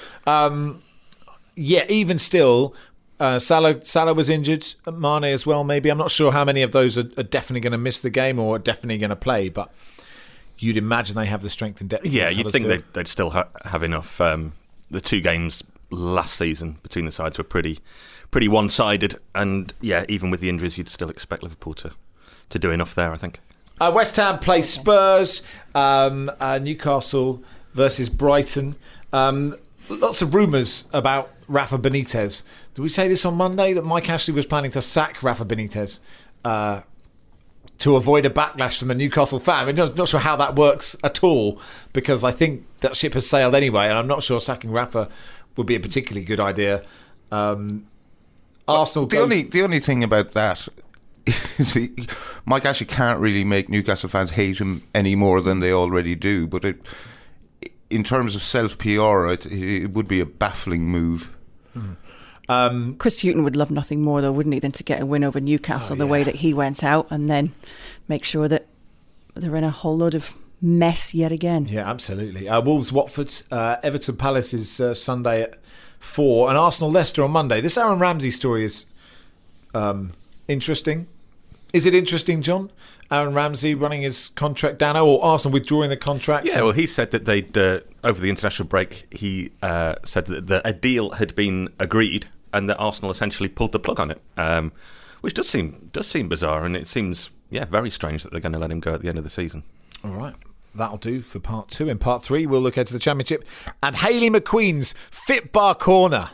Even still, Salah was injured, Mane as well, maybe. I'm not sure how many of those are definitely going to miss the game or are definitely going to play, but you'd imagine they have the strength and depth. Yeah, you'd think they'd still have enough. The 2 games last season between the sides were pretty one-sided, and yeah, even with the injuries, you'd still expect Liverpool to do enough there, I think. West Ham play Spurs, Newcastle versus Brighton. Lots of rumours about Rafa Benitez. Did we say this on Monday, that Mike Ashley was planning to sack Rafa Benitez to avoid a backlash from a Newcastle fan? I'm not sure how that works at all, because I think that ship has sailed anyway, and I'm not sure sacking Rafa would be a particularly good idea. Arsenal. The only thing about that is Mike Ashley can't really make Newcastle fans hate him any more than they already do. But in terms of self-PR, it would be a baffling move. Chris Hughton would love nothing more, though, wouldn't he, than to get a win over Newcastle the way that he went out, and then make sure that they're in a whole load of mess yet again. Yeah, absolutely. Wolves, Watford, Everton Palace is Sunday at 4, and Arsenal Leicester on Monday. This Aaron Ramsey story is interesting. Is it interesting, John? Aaron Ramsey running his contract down, or Arsenal withdrawing the contract? Yeah, well, he said that they'd over the international break. He said that a deal had been agreed, and that Arsenal essentially pulled the plug on it, which does seem bizarre, and it seems very strange that they're going to let him go at the end of the season. All right. That'll do for part 2. In part 3, we'll look into the Championship and Hayley McQueen's Fit Bar Corner.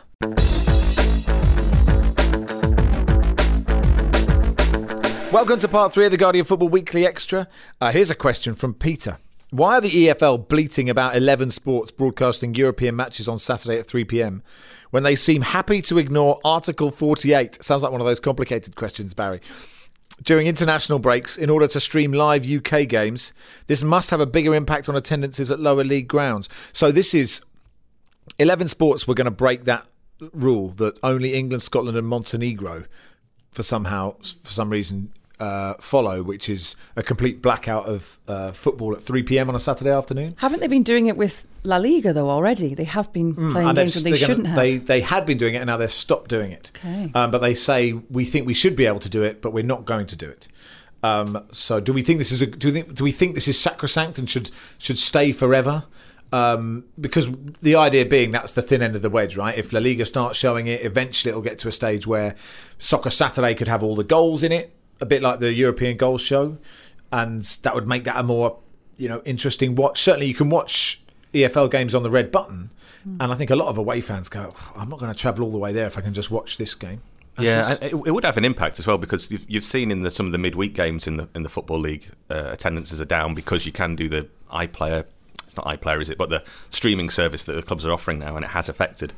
Welcome to part 3 of the Guardian Football Weekly Extra. Here's a question from Peter. Why are the EFL bleating about 11 Sports broadcasting European matches on Saturday at 3 p.m. when they seem happy to ignore Article 48? Sounds like one of those complicated questions, Barry. During international breaks, in order to stream live UK games, this must have a bigger impact on attendances at lower league grounds. So this is 11 Sports were going to break that rule that only England, Scotland and Montenegro for some reason follow, which is a complete blackout of football at 3 p.m. on a Saturday afternoon. Haven't they been doing it with La Liga, though, already? They have been playing games when they shouldn't have. They had been doing it, and now they've stopped doing it. Okay. But they say, we think we should be able to do it, but we're not going to do it. So do we think this is do we think this is sacrosanct and should stay forever? Because the idea being that's the thin end of the wedge, right? If La Liga starts showing it, eventually it'll get to a stage where Soccer Saturday could have all the goals in it, a bit like the European Goals Show, and that would make that a more interesting watch. Certainly you can watch EFL games on the red button, and I think a lot of away fans go, I'm not going to travel all the way there if I can just watch this game. Yeah, it would have an impact as well, because you've seen in some of the midweek games in the Football League, attendances are down because you can do the iPlayer. It's not iPlayer, is it? But the streaming service that the clubs are offering now, and it has affected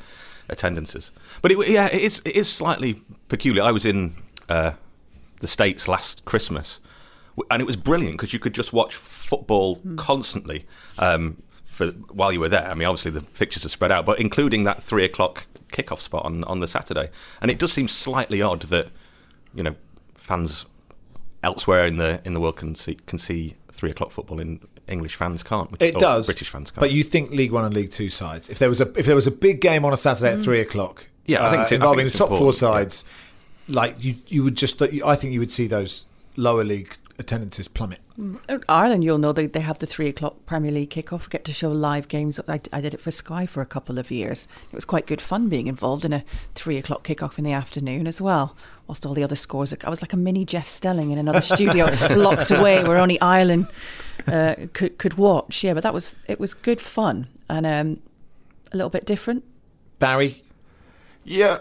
attendances. But it is slightly peculiar. I was in the States last Christmas, and it was brilliant because you could just watch football constantly while you were there. I mean, obviously the fixtures are spread out, but including that 3:00 kickoff spot on the Saturday. And it does seem slightly odd that, you know, fans elsewhere in the world can see 3:00 football, and English fans can't. It does. British fans can't. But you think League One and League Two sides, if there was a big game on a Saturday at 3:00, I think involving the top four important, sides, like you would just, I think you would see those lower league attendances plummet. Ireland, you'll know they have the 3:00 Premier League kickoff. Get to show live games. I did it for Sky for a couple of years. It was quite good fun being involved in a 3:00 kickoff in the afternoon as well. Whilst all the other scores, I was like a mini Jeff Stelling in another studio, locked away where only Ireland could watch. Yeah, but it was good fun and a little bit different. Barry? Yeah,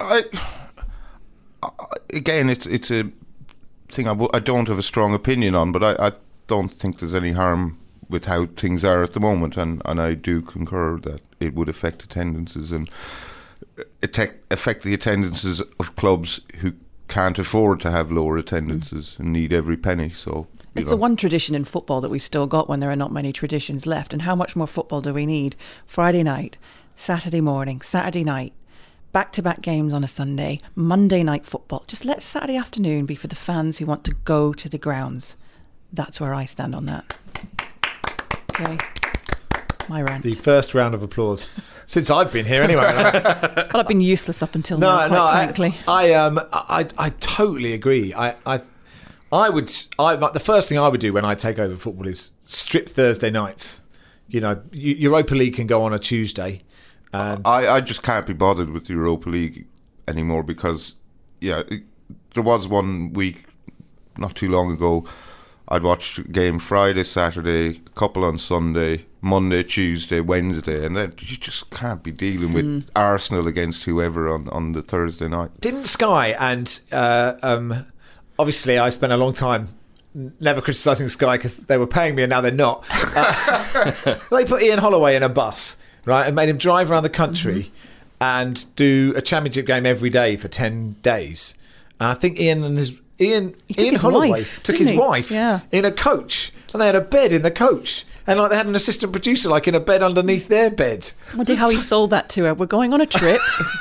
again, it's a thing I don't have a strong opinion on, but I don't think there's any harm with how things are at the moment, and I do concur that it would affect attendances and affect the attendances of clubs who can't afford to have lower attendances and need every penny. So it's the one tradition in football that we've still got when there are not many traditions left. And how much more football do we need? Friday night, Saturday morning, Saturday night, back-to-back games on a Sunday, Monday night football. Just let Saturday afternoon be for the fans who want to go to the grounds. That's where I stand on that. Okay. My rant. The first round of applause since I've been here, anyway. Well, I've been useless up until now, quite frankly. I totally agree. The first thing I would do when I take over football is strip Thursday nights. You know, Europa League can go on a Tuesday. And I just can't be bothered with the Europa League anymore because, there was 1 week not too long ago. I'd watch a game Friday, Saturday, a couple on Sunday, Monday, Tuesday, Wednesday, and then you just can't be dealing with Arsenal against whoever on the Thursday night. Didn't Sky and obviously I spent a long time never criticising Sky because they were paying me and now they're not. They put Ian Holloway in a bus, right, and made him drive around the country and do a championship game every day for 10 days. And I think Ian Holloway took his wife in a coach, and they had a bed in the coach, and like they had an assistant producer like in a bed underneath their bed. I wonder how he sold that to her. We're going on a trip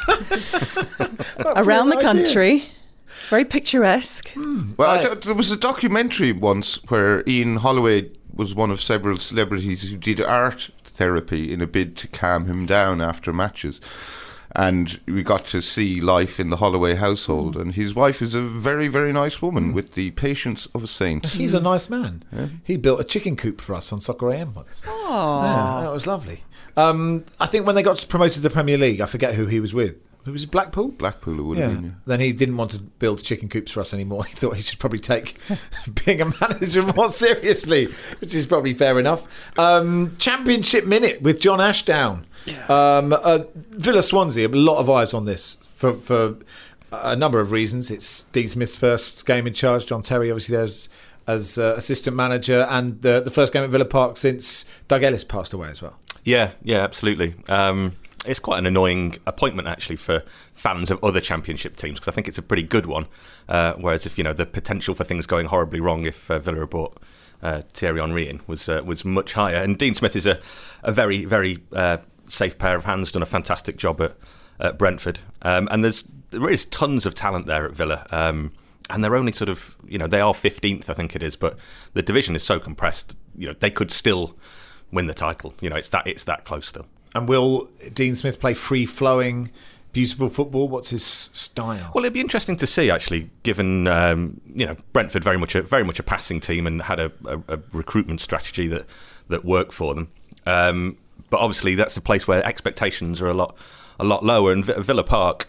around the country. Very picturesque. Well, there was a documentary once where Ian Holloway was one of several celebrities who did art therapy in a bid to calm him down after matches. And we got to see life in the Holloway household. And his wife is a very, very nice woman with the patience of a saint. He's a nice man. Yeah. He built a chicken coop for us on Soccer AM once. Oh, yeah, that was lovely. I think when they got promoted to the Premier League, I forget who he was with. Who was it, Blackpool? Blackpool, it would have been, yeah. Then he didn't want to build chicken coops for us anymore. He thought he should probably take being a manager more seriously, which is probably fair enough. Championship Minute with John Ashdown. Yeah. Villa Swansea, a lot of eyes on this for a number of reasons. It's Dean Smith's first game in charge. John Terry, obviously, there as assistant manager, and the first game at Villa Park since Doug Ellis passed away as well. Yeah, absolutely. It's quite an annoying appointment, actually, for fans of other championship teams, because I think it's a pretty good one. Whereas if the potential for things going horribly wrong if Villa had brought Thierry Henry in was much higher. And Dean Smith is a very, very safe pair of hands, done a fantastic job at Brentford. And there is tons of talent there at Villa. And they're only sort of, they are 15th, I think it is, but the division is so compressed, they could still win the title. It's that close still. And will Dean Smith play free-flowing, beautiful football? What's his style? Well, it'd be interesting to see, actually, given Brentford very much a passing team and had a recruitment strategy that worked for them. But obviously, that's a place where expectations are a lot lower. And Villa Park,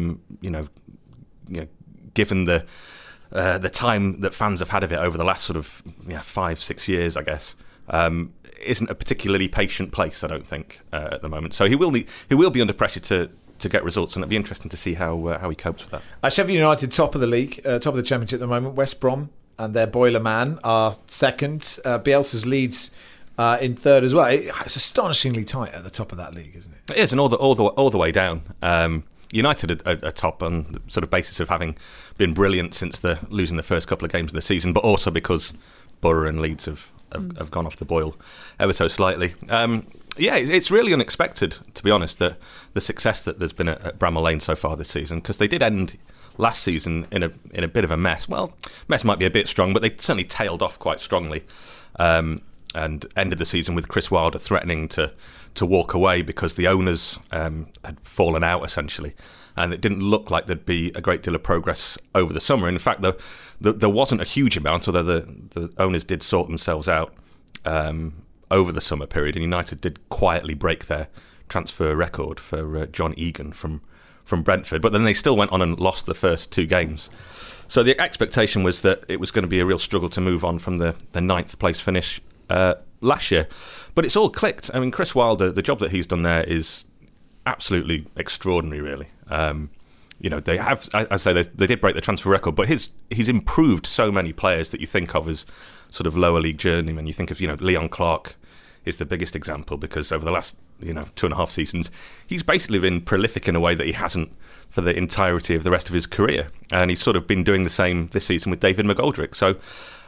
given the time that fans have had of it over the last sort of 5-6 years, I guess. Isn't a particularly patient place, I don't think, at the moment. So he will be under pressure to get results, and it'll be interesting to see how he copes with that. Sheffield United, top of the league, top of the Championship at the moment. West Brom and their boiler man are second. Bielsa's Leeds in third as well. It's astonishingly tight at the top of that league, isn't it? It is, and all the way down. United are top on the sort of basis of having been brilliant since losing the first couple of games of the season, but also because Borough and Leeds have gone off the boil ever so slightly. It's really unexpected, to be honest, the success that there's been at Bramall Lane so far this season, because they did end last season in a bit of a mess. Well, mess might be a bit strong, but they certainly tailed off quite strongly, and ended the season with Chris Wilder threatening to walk away because the owners had fallen out, essentially, and it didn't look like there'd be a great deal of progress over the summer. In fact, there wasn't a huge amount, although the owners did sort themselves out over the summer period, and United did quietly break their transfer record for John Egan from Brentford, but then they still went on and lost the first 2 games. So the expectation was that it was going to be a real struggle to move on from the 9th place finish last year. But it's all clicked. I mean, Chris Wilder, the job that he's done there is absolutely extraordinary, really. They have, I say, they did break the transfer record, but he's improved so many players that you think of as sort of lower league journeymen. You think of, Leon Clark is the biggest example, because over the last 2.5 seasons, he's basically been prolific in a way that he hasn't for the entirety of the rest of his career, and he's sort of been doing the same this season with David McGoldrick. So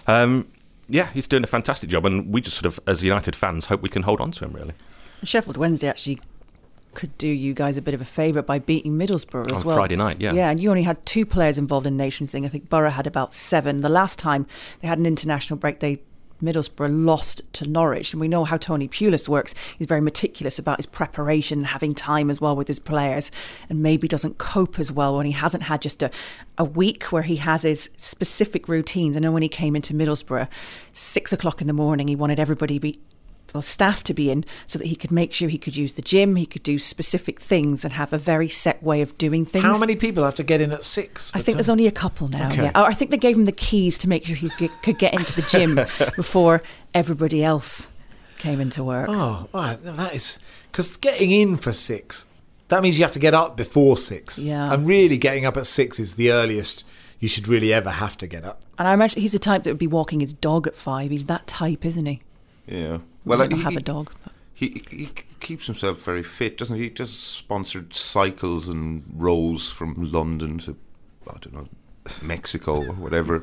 he's doing a fantastic job, and we just sort of, as United fans, hope we can hold on to him, really. Sheffield Wednesday actually could do you guys a bit of a favour by beating Middlesbrough as well. On Friday night, yeah. Yeah, and you only had 2 players involved in Nations League. I think Borough had about 7. The last time they had an international break, Middlesbrough lost to Norwich, and we know how Tony Pulis works. He's very meticulous about his preparation, having time as well with his players, and maybe doesn't cope as well when he hasn't had just a week where he has his specific routines. I know when he came into Middlesbrough, 6 o'clock in the morning, he wanted staff to be in so that he could make sure he could use the gym, he could do specific things and have a very set way of doing things. How many people have to get in at 6? I think there's only a couple now. Okay. Yeah, I think they gave him the keys to make sure he could get into the gym before everybody else came into work. Oh, right. That is, because getting in for 6, that means you have to get up before 6. Yeah. And really getting up at 6 is the earliest you should really ever have to get up. And I imagine he's the type that would be walking his dog at 5. He's that type, isn't he? Yeah. Well, I don't have a dog. He keeps himself very fit, doesn't he? He does sponsored cycles and rows from London to, I don't know, Mexico or whatever.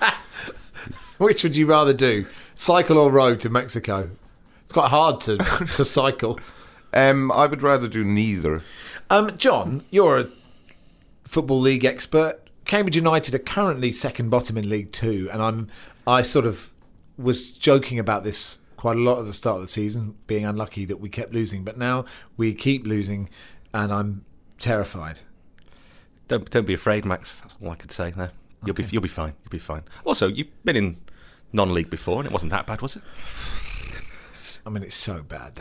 Which would you rather do? Cycle or row to Mexico? It's quite hard to cycle. I would rather do neither. John, you're a Football League expert. Cambridge United are currently second bottom in League 2, and I sort of was joking about this quite a lot at the start of the season, being unlucky that we kept losing, but now we keep losing, and I'm terrified. Don't be afraid, Max. That's all I could say there. You'll be fine. You'll be fine. Also, you've been in non-league before, and it wasn't that bad, was it? I mean, it's so bad.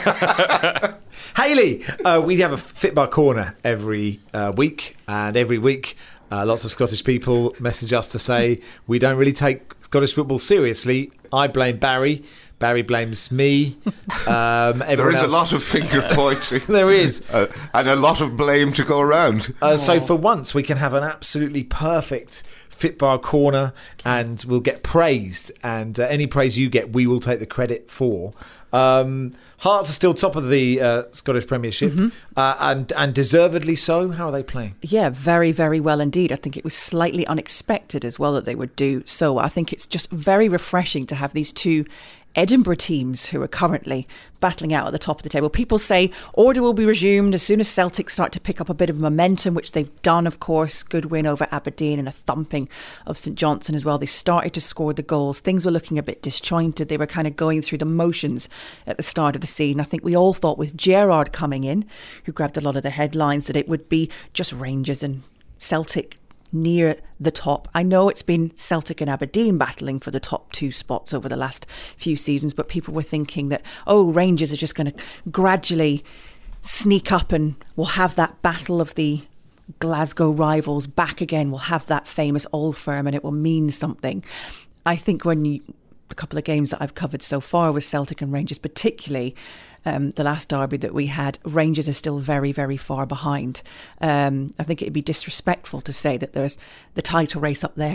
Hayley, we have a Fitbar Corner every week, and every week lots of Scottish people message us to say we don't really take Scottish football seriously. I blame Barry. Barry blames me. There is a lot of finger pointing. There is. And a lot of blame to go around. So for once, we can have an absolutely perfect Fitbar Corner, and we'll get praised. And any praise you get, we will take the credit for. Hearts are still top of the Scottish Premiership, and deservedly so. How are they playing? Yeah, very, very well indeed. I think it was slightly unexpected as well that they would do so. I think it's just very refreshing to have these 2 Edinburgh teams who are currently battling out at the top of the table. People say order will be resumed as soon as Celtic start to pick up a bit of momentum, which they've done, of course. Good win over Aberdeen and a thumping of St Johnstone as well. They started to score the goals. Things were looking a bit disjointed. They were kind of going through the motions at the start of the season. I think we all thought with Gerrard coming in, who grabbed a lot of the headlines, that it would be just Rangers and Celtic near the top. I know it's been Celtic and Aberdeen battling for the top 2 spots over the last few seasons, but people were thinking that, Rangers are just going to gradually sneak up and we'll have that battle of the Glasgow rivals back again. We'll have that famous Old Firm and it will mean something. I think the couple of games that I've covered so far with Celtic and Rangers, particularly the last derby that we had, Rangers are still very, very far behind. I think it'd be disrespectful to say that there's the title race up there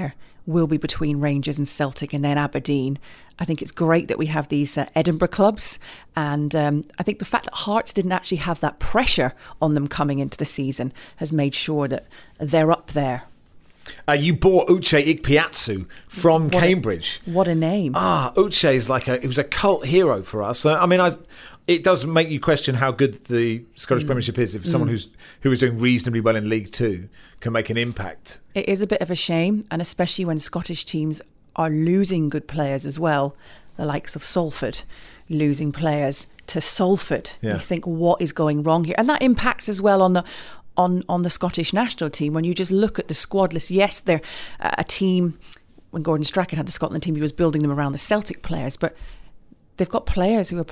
will be between Rangers and Celtic and then Aberdeen. I think it's great that we have these Edinburgh clubs, and I think the fact that Hearts didn't actually have that pressure on them coming into the season has made sure that they're up there. You bought Uche Ikpeazu from Cambridge. What a name. Uche is he was a cult hero for us. It does make you question how good the Scottish Premiership is if someone who was doing reasonably well in League Two can make an impact. It is a bit of a shame, and especially when Scottish teams are losing good players as well, the likes of Salford losing players to Salford. Yeah. You think, what is going wrong here? And that impacts as well on the Scottish national team. When you just look at the squad list, yes, they're a team. When Gordon Strachan had the Scotland team, he was building them around the Celtic players, but they've got players who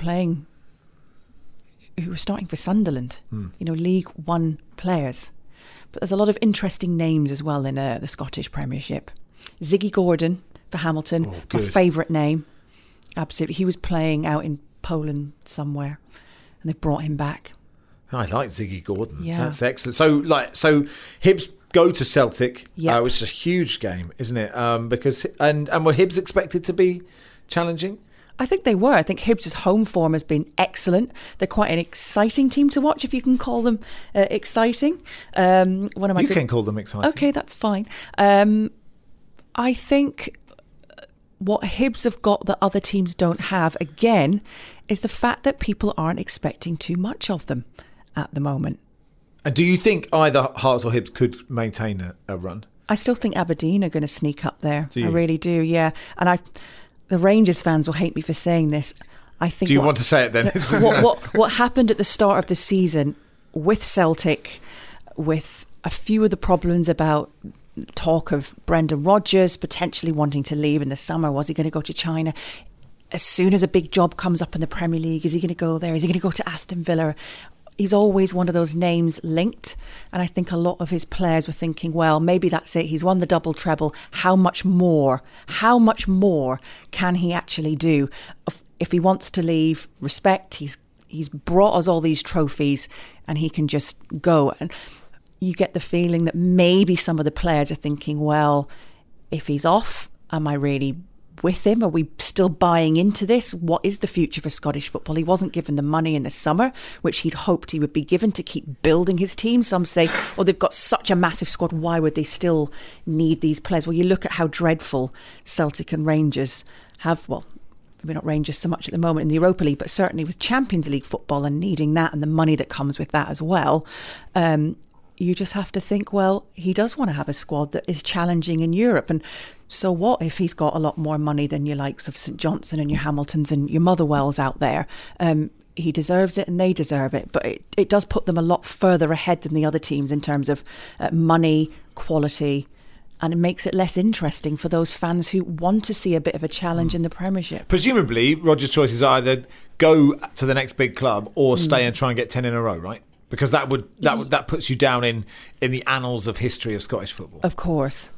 were starting for Sunderland, League One players. But there's a lot of interesting names as well in the Scottish Premiership. Ziggy Gordon for Hamilton, my favourite name. Absolutely. He was playing out in Poland somewhere, and they've brought him back. I like Ziggy Gordon. Yeah. That's excellent. So Hibs go to Celtic, Yep. which is a huge game, isn't it? Because and were Hibs expected to be challenging? I think they were. I think Hibs' home form has been excellent. They're quite an exciting team to watch, if you can call them exciting. One of my can call them exciting. Okay, that's fine. I think what Hibs have got that other teams don't have, again, is the fact that people aren't expecting too much of them at the moment. And do you think either Hearts or Hibs could maintain a run? I still think Aberdeen are going to sneak up there. Do you? I really do, yeah. And the Rangers fans will hate me for saying this. I think. Do you want to say it then? What happened at the start of the season with Celtic, with a few of the problems about talk of Brendan Rodgers potentially wanting to leave in the summer. Was he going to go to China? As soon as a big job comes up in the Premier League, is he going to go there? Is he going to go to Aston Villa? He's always one of those names linked. And I think a lot of his players were thinking, well, maybe that's it. He's won the double treble. How much more can he actually do? If he wants to leave, respect. He's brought us all these trophies and he can just go. And you get the feeling that maybe some of the players are thinking, well, if he's off, am I really with him? Are we still buying into this? What is the future for Scottish football? He wasn't given the money in the summer, which he'd hoped he would be given to keep building his team. Some say, oh, they've got such a massive squad. Why would they still need these players? Well, you look at how dreadful Celtic and Rangers have, well, maybe not Rangers so much at the moment in the Europa League, but certainly with Champions League football and needing that and the money that comes with that as well. You just have to think, well, he does want to have a squad that is challenging in Europe. And so what if he's got a lot more money than your likes of St Johnstone and your Hamiltons and your Motherwells out there? He deserves it and they deserve it. But it does put them a lot further ahead than the other teams in terms of money, quality, and it makes it less interesting for those fans who want to see a bit of a challenge in the Premiership. Presumably, Rodgers' choice is either go to the next big club or stay and try and get 10 in a row, right? Because that puts you down in the annals of history of Scottish football. Of course,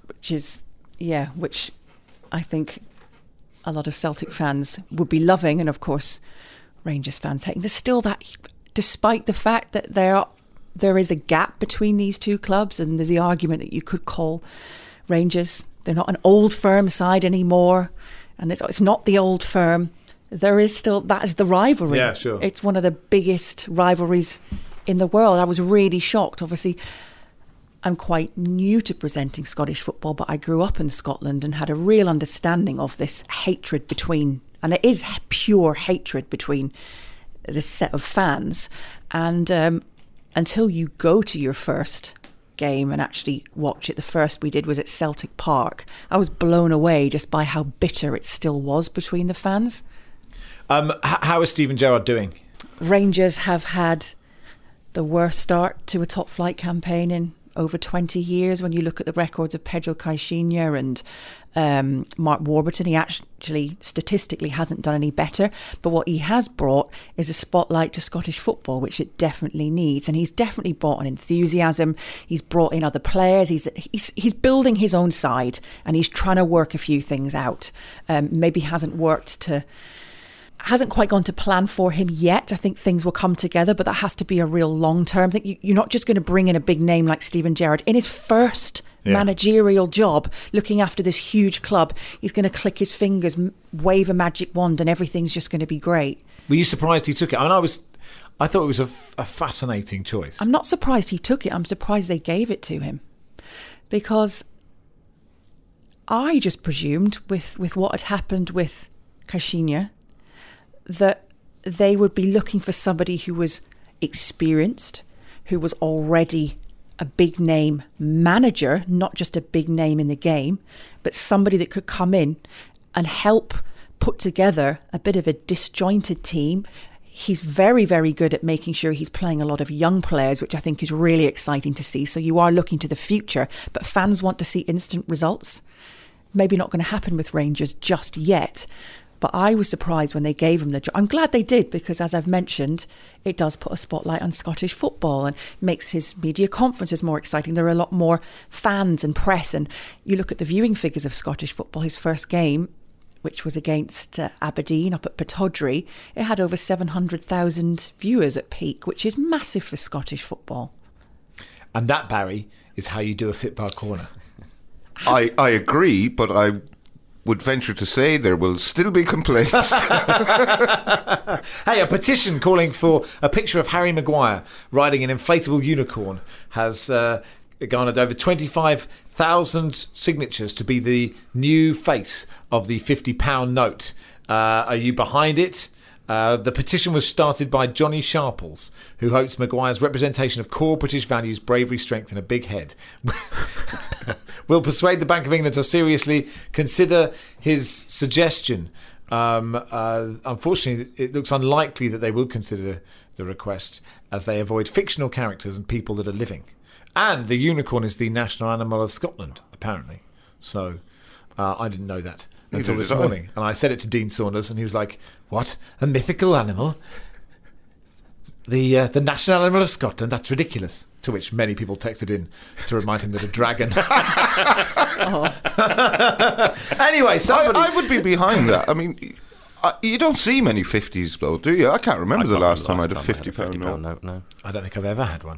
which I think a lot of Celtic fans would be loving, and of course Rangers fans hating. There's still that, despite the fact that there is a gap between these two clubs, and there's the argument that you could call Rangers, they're not an old firm side anymore, and it's not the old firm. There is still, that is the rivalry. Yeah, sure. It's one of the biggest rivalries in the world. I was really shocked. Obviously, I'm quite new to presenting Scottish football, but I grew up in Scotland and had a real understanding of this hatred between, and it is pure hatred between this set of fans. And until you go to your first game and actually watch it, the first we did was at Celtic Park, I was blown away just by how bitter it still was between the fans. How is Steven Gerrard doing? Rangers have had the worst start to a top flight campaign in over 20 years. When you look at the records of Pedro Caixinha and Mark Warburton, he actually statistically hasn't done any better. But what he has brought is a spotlight to Scottish football, which it definitely needs. And he's definitely brought an enthusiasm. He's brought in other players. He's building his own side, and he's trying to work a few things out. Maybe hasn't quite gone to plan for him yet. I think things will come together, but that has to be a real long term thing. You're not just going to bring in a big name like Steven Gerrard in his first managerial job, looking after this huge club. He's going to click his fingers, wave a magic wand, and everything's just going to be great. Were you surprised he took it? I thought it was a fascinating choice. I'm not surprised he took it. I'm surprised they gave it to him, because I just presumed with what had happened with Caixinha that they would be looking for somebody who was experienced, who was already a big name manager, not just a big name in the game, but somebody that could come in and help put together a bit of a disjointed team. He's very, very good at making sure he's playing a lot of young players, which I think is really exciting to see. So you are looking to the future, but fans want to see instant results. Maybe not going to happen with Rangers just yet, but I was surprised when they gave him the job. I'm glad they did, because as I've mentioned, it does put a spotlight on Scottish football and makes his media conferences more exciting. There are a lot more fans and press, and you look at the viewing figures of Scottish football. His first game, which was against Aberdeen up at Pittodrie, it had over 700,000 viewers at peak, which is massive for Scottish football. And that, Barry, is how you do a Fit Bar Corner. I agree, but I would venture to say there will still be complaints. Hey, a petition calling for a picture of Harry Maguire riding an inflatable unicorn has garnered over 25,000 signatures to be the new face of the £50 note. Are you behind it? The petition was started by Johnny Sharples, who hopes Maguire's representation of core British values, bravery, strength and a big head will persuade the Bank of England to seriously consider his suggestion. Unfortunately, it looks unlikely that they will consider the request, as they avoid fictional characters and people that are living. And the unicorn is the national animal of Scotland, apparently. So I didn't know that until this morning. And I said it to Dean Saunders, and he was like, "What? A mythical animal? The national animal of Scotland? That's ridiculous." To which many people texted in to remind him that a dragon. Anyway, somebody... I would be behind that. I mean, you don't see many 50s, though, do you? I can't remember the last time I had a £50 note. No. I don't think I've ever had one.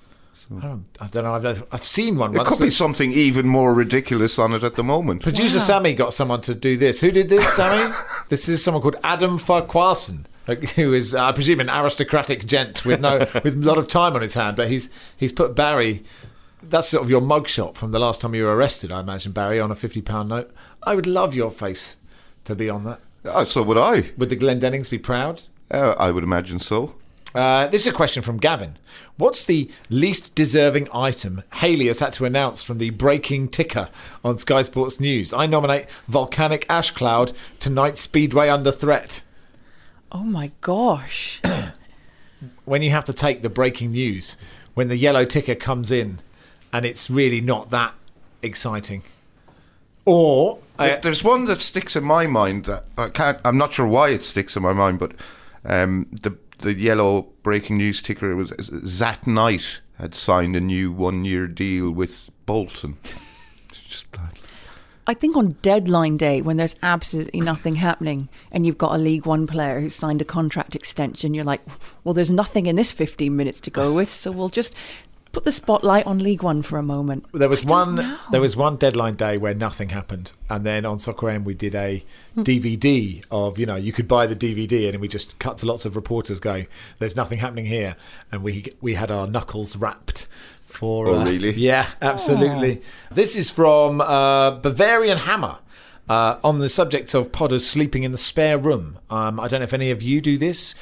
I don't know. I've seen one. There could be something even more ridiculous on it at the moment. Producer Sammy got someone to do this. Who did this, Sammy? This is someone called Adam Farquharson, who is, I presume, an aristocratic gent with a lot of time on his hand. But he's put Barry. That's sort of your mugshot from the last time you were arrested, I imagine, Barry, on a £50 note. I would love your face to be on that. So would I. Would the Glendennings be proud? I would imagine so. This is a question from Gavin. What's the least deserving item Hayley has had to announce from the breaking ticker on Sky Sports News? I nominate volcanic ash cloud, tonight Speedway under threat. Oh my gosh. When you have to take the breaking news, when the yellow ticker comes in and it's really not that exciting. Or... there's one that sticks in my mind that I'm not sure why it sticks in my mind, but the yellow breaking news ticker was Zat Knight had signed a new 1-year deal with Bolton. Just bad. I think on deadline day, when there's absolutely nothing happening and you've got a League One player who's signed a contract extension, you're like, well, there's nothing in this 15 minutes to go with, so we'll just put the spotlight on League One for a moment. There was one deadline day where nothing happened, and then on Soccer M we did a DVD of, you could buy the DVD, and we just cut to lots of reporters going, "There's nothing happening here," and we had our knuckles wrapped. Really? Yeah, absolutely. This is from Bavarian Hammer on the subject of podders sleeping in the spare room. I don't know if any of you do this.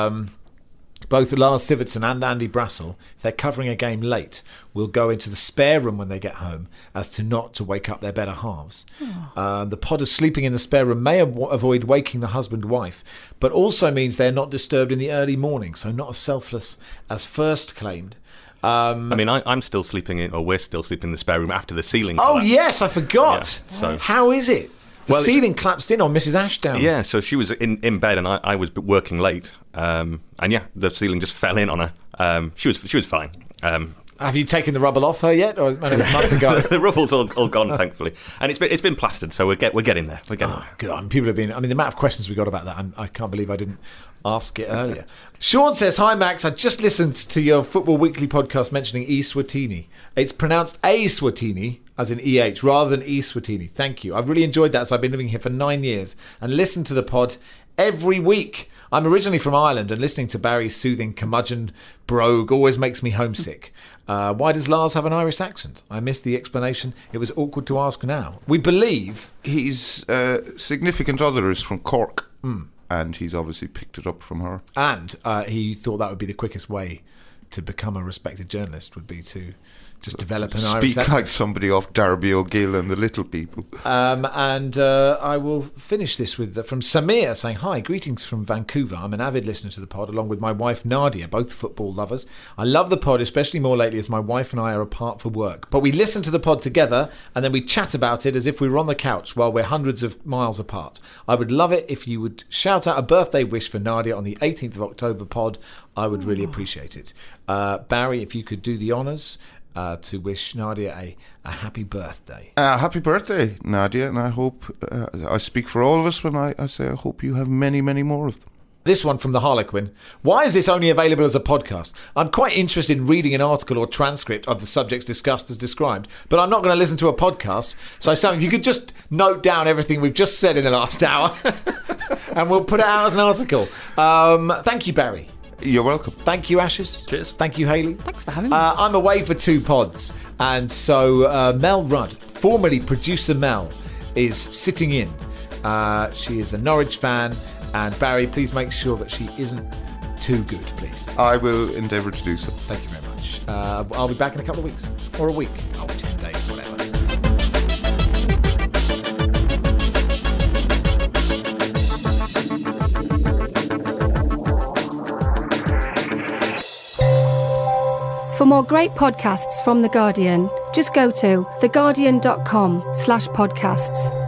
Both Lars Sivertsen and Andy Brassel, if they're covering a game late, will go into the spare room when they get home as to not to wake up their better halves. The podders sleeping in the spare room may avoid waking the husband-wife, but also means they're not disturbed in the early morning, so not as selfless as first claimed. I'm still sleeping in, or we're still sleeping in the spare room after the ceiling collapsed. Oh, yes, I forgot. Yeah, so. How is it? The ceiling collapsed in on Mrs. Ashdown. Yeah, so she was in bed and I was working late. And the ceiling just fell in on her. She was fine. Have you taken the rubble off her yet? Or it was a month ago? The rubble's all gone, thankfully, and it's been plastered, so we're getting there. We're getting there. Good. I mean, people have been. I mean, the amount of questions we got about that, I can't believe I didn't ask it earlier. Sean says, "Hi Max, I just listened to your Football Weekly podcast mentioning Eswatini. It's pronounced Eswatini, as in EH, rather than Eswatini. Thank you. I've really enjoyed that. So I've been living here for 9 years and listened to the pod every week. I'm originally from Ireland, and listening to Barry's soothing curmudgeon brogue always makes me homesick. Why does Lars have an Irish accent? I missed the explanation. It was awkward to ask now. We believe His significant other is from Cork, and he's obviously picked it up from her. And he thought that would be the quickest way to become a respected journalist, would be to just develop an Irish accent. Speak like somebody off Darby O'Gill and the Little People. And I will finish this with from Samir saying, "Hi, greetings from Vancouver. I'm an avid listener to the pod along with my wife Nadia, both football lovers. I love the pod, especially more lately as my wife and I are apart for work. But we listen to the pod together and then we chat about it as if we were on the couch while we're hundreds of miles apart. I would love it if you would shout out a birthday wish for Nadia on the 18th of October pod. I would really appreciate it. Barry, if you could do the honours to wish Nadia a happy birthday." Happy birthday, Nadia, and I hope, I speak for all of us when I say I hope you have many, many more of them. This one from the Harlequin. "Why is this only available as a podcast? I'm quite interested in reading an article or transcript of the subjects discussed as described, but I'm not going to listen to a podcast. So Sam, if you could just note down everything we've just said in the last hour and we'll put it out as an article." Thank you, Barry. You're welcome. Thank you, Ashes. Cheers. Thank you, Hayley. Thanks for having me. I'm away for 2 pods, and so Mel Rudd, formerly producer Mel, is sitting in. She is a Norwich fan, and Barry, please make sure that she isn't too good, please. I will endeavour to do so. Thank you very much. I'll be back in a couple of weeks, or a week, 10 days, whatever. For more great podcasts from The Guardian, just go to theguardian.com/podcasts.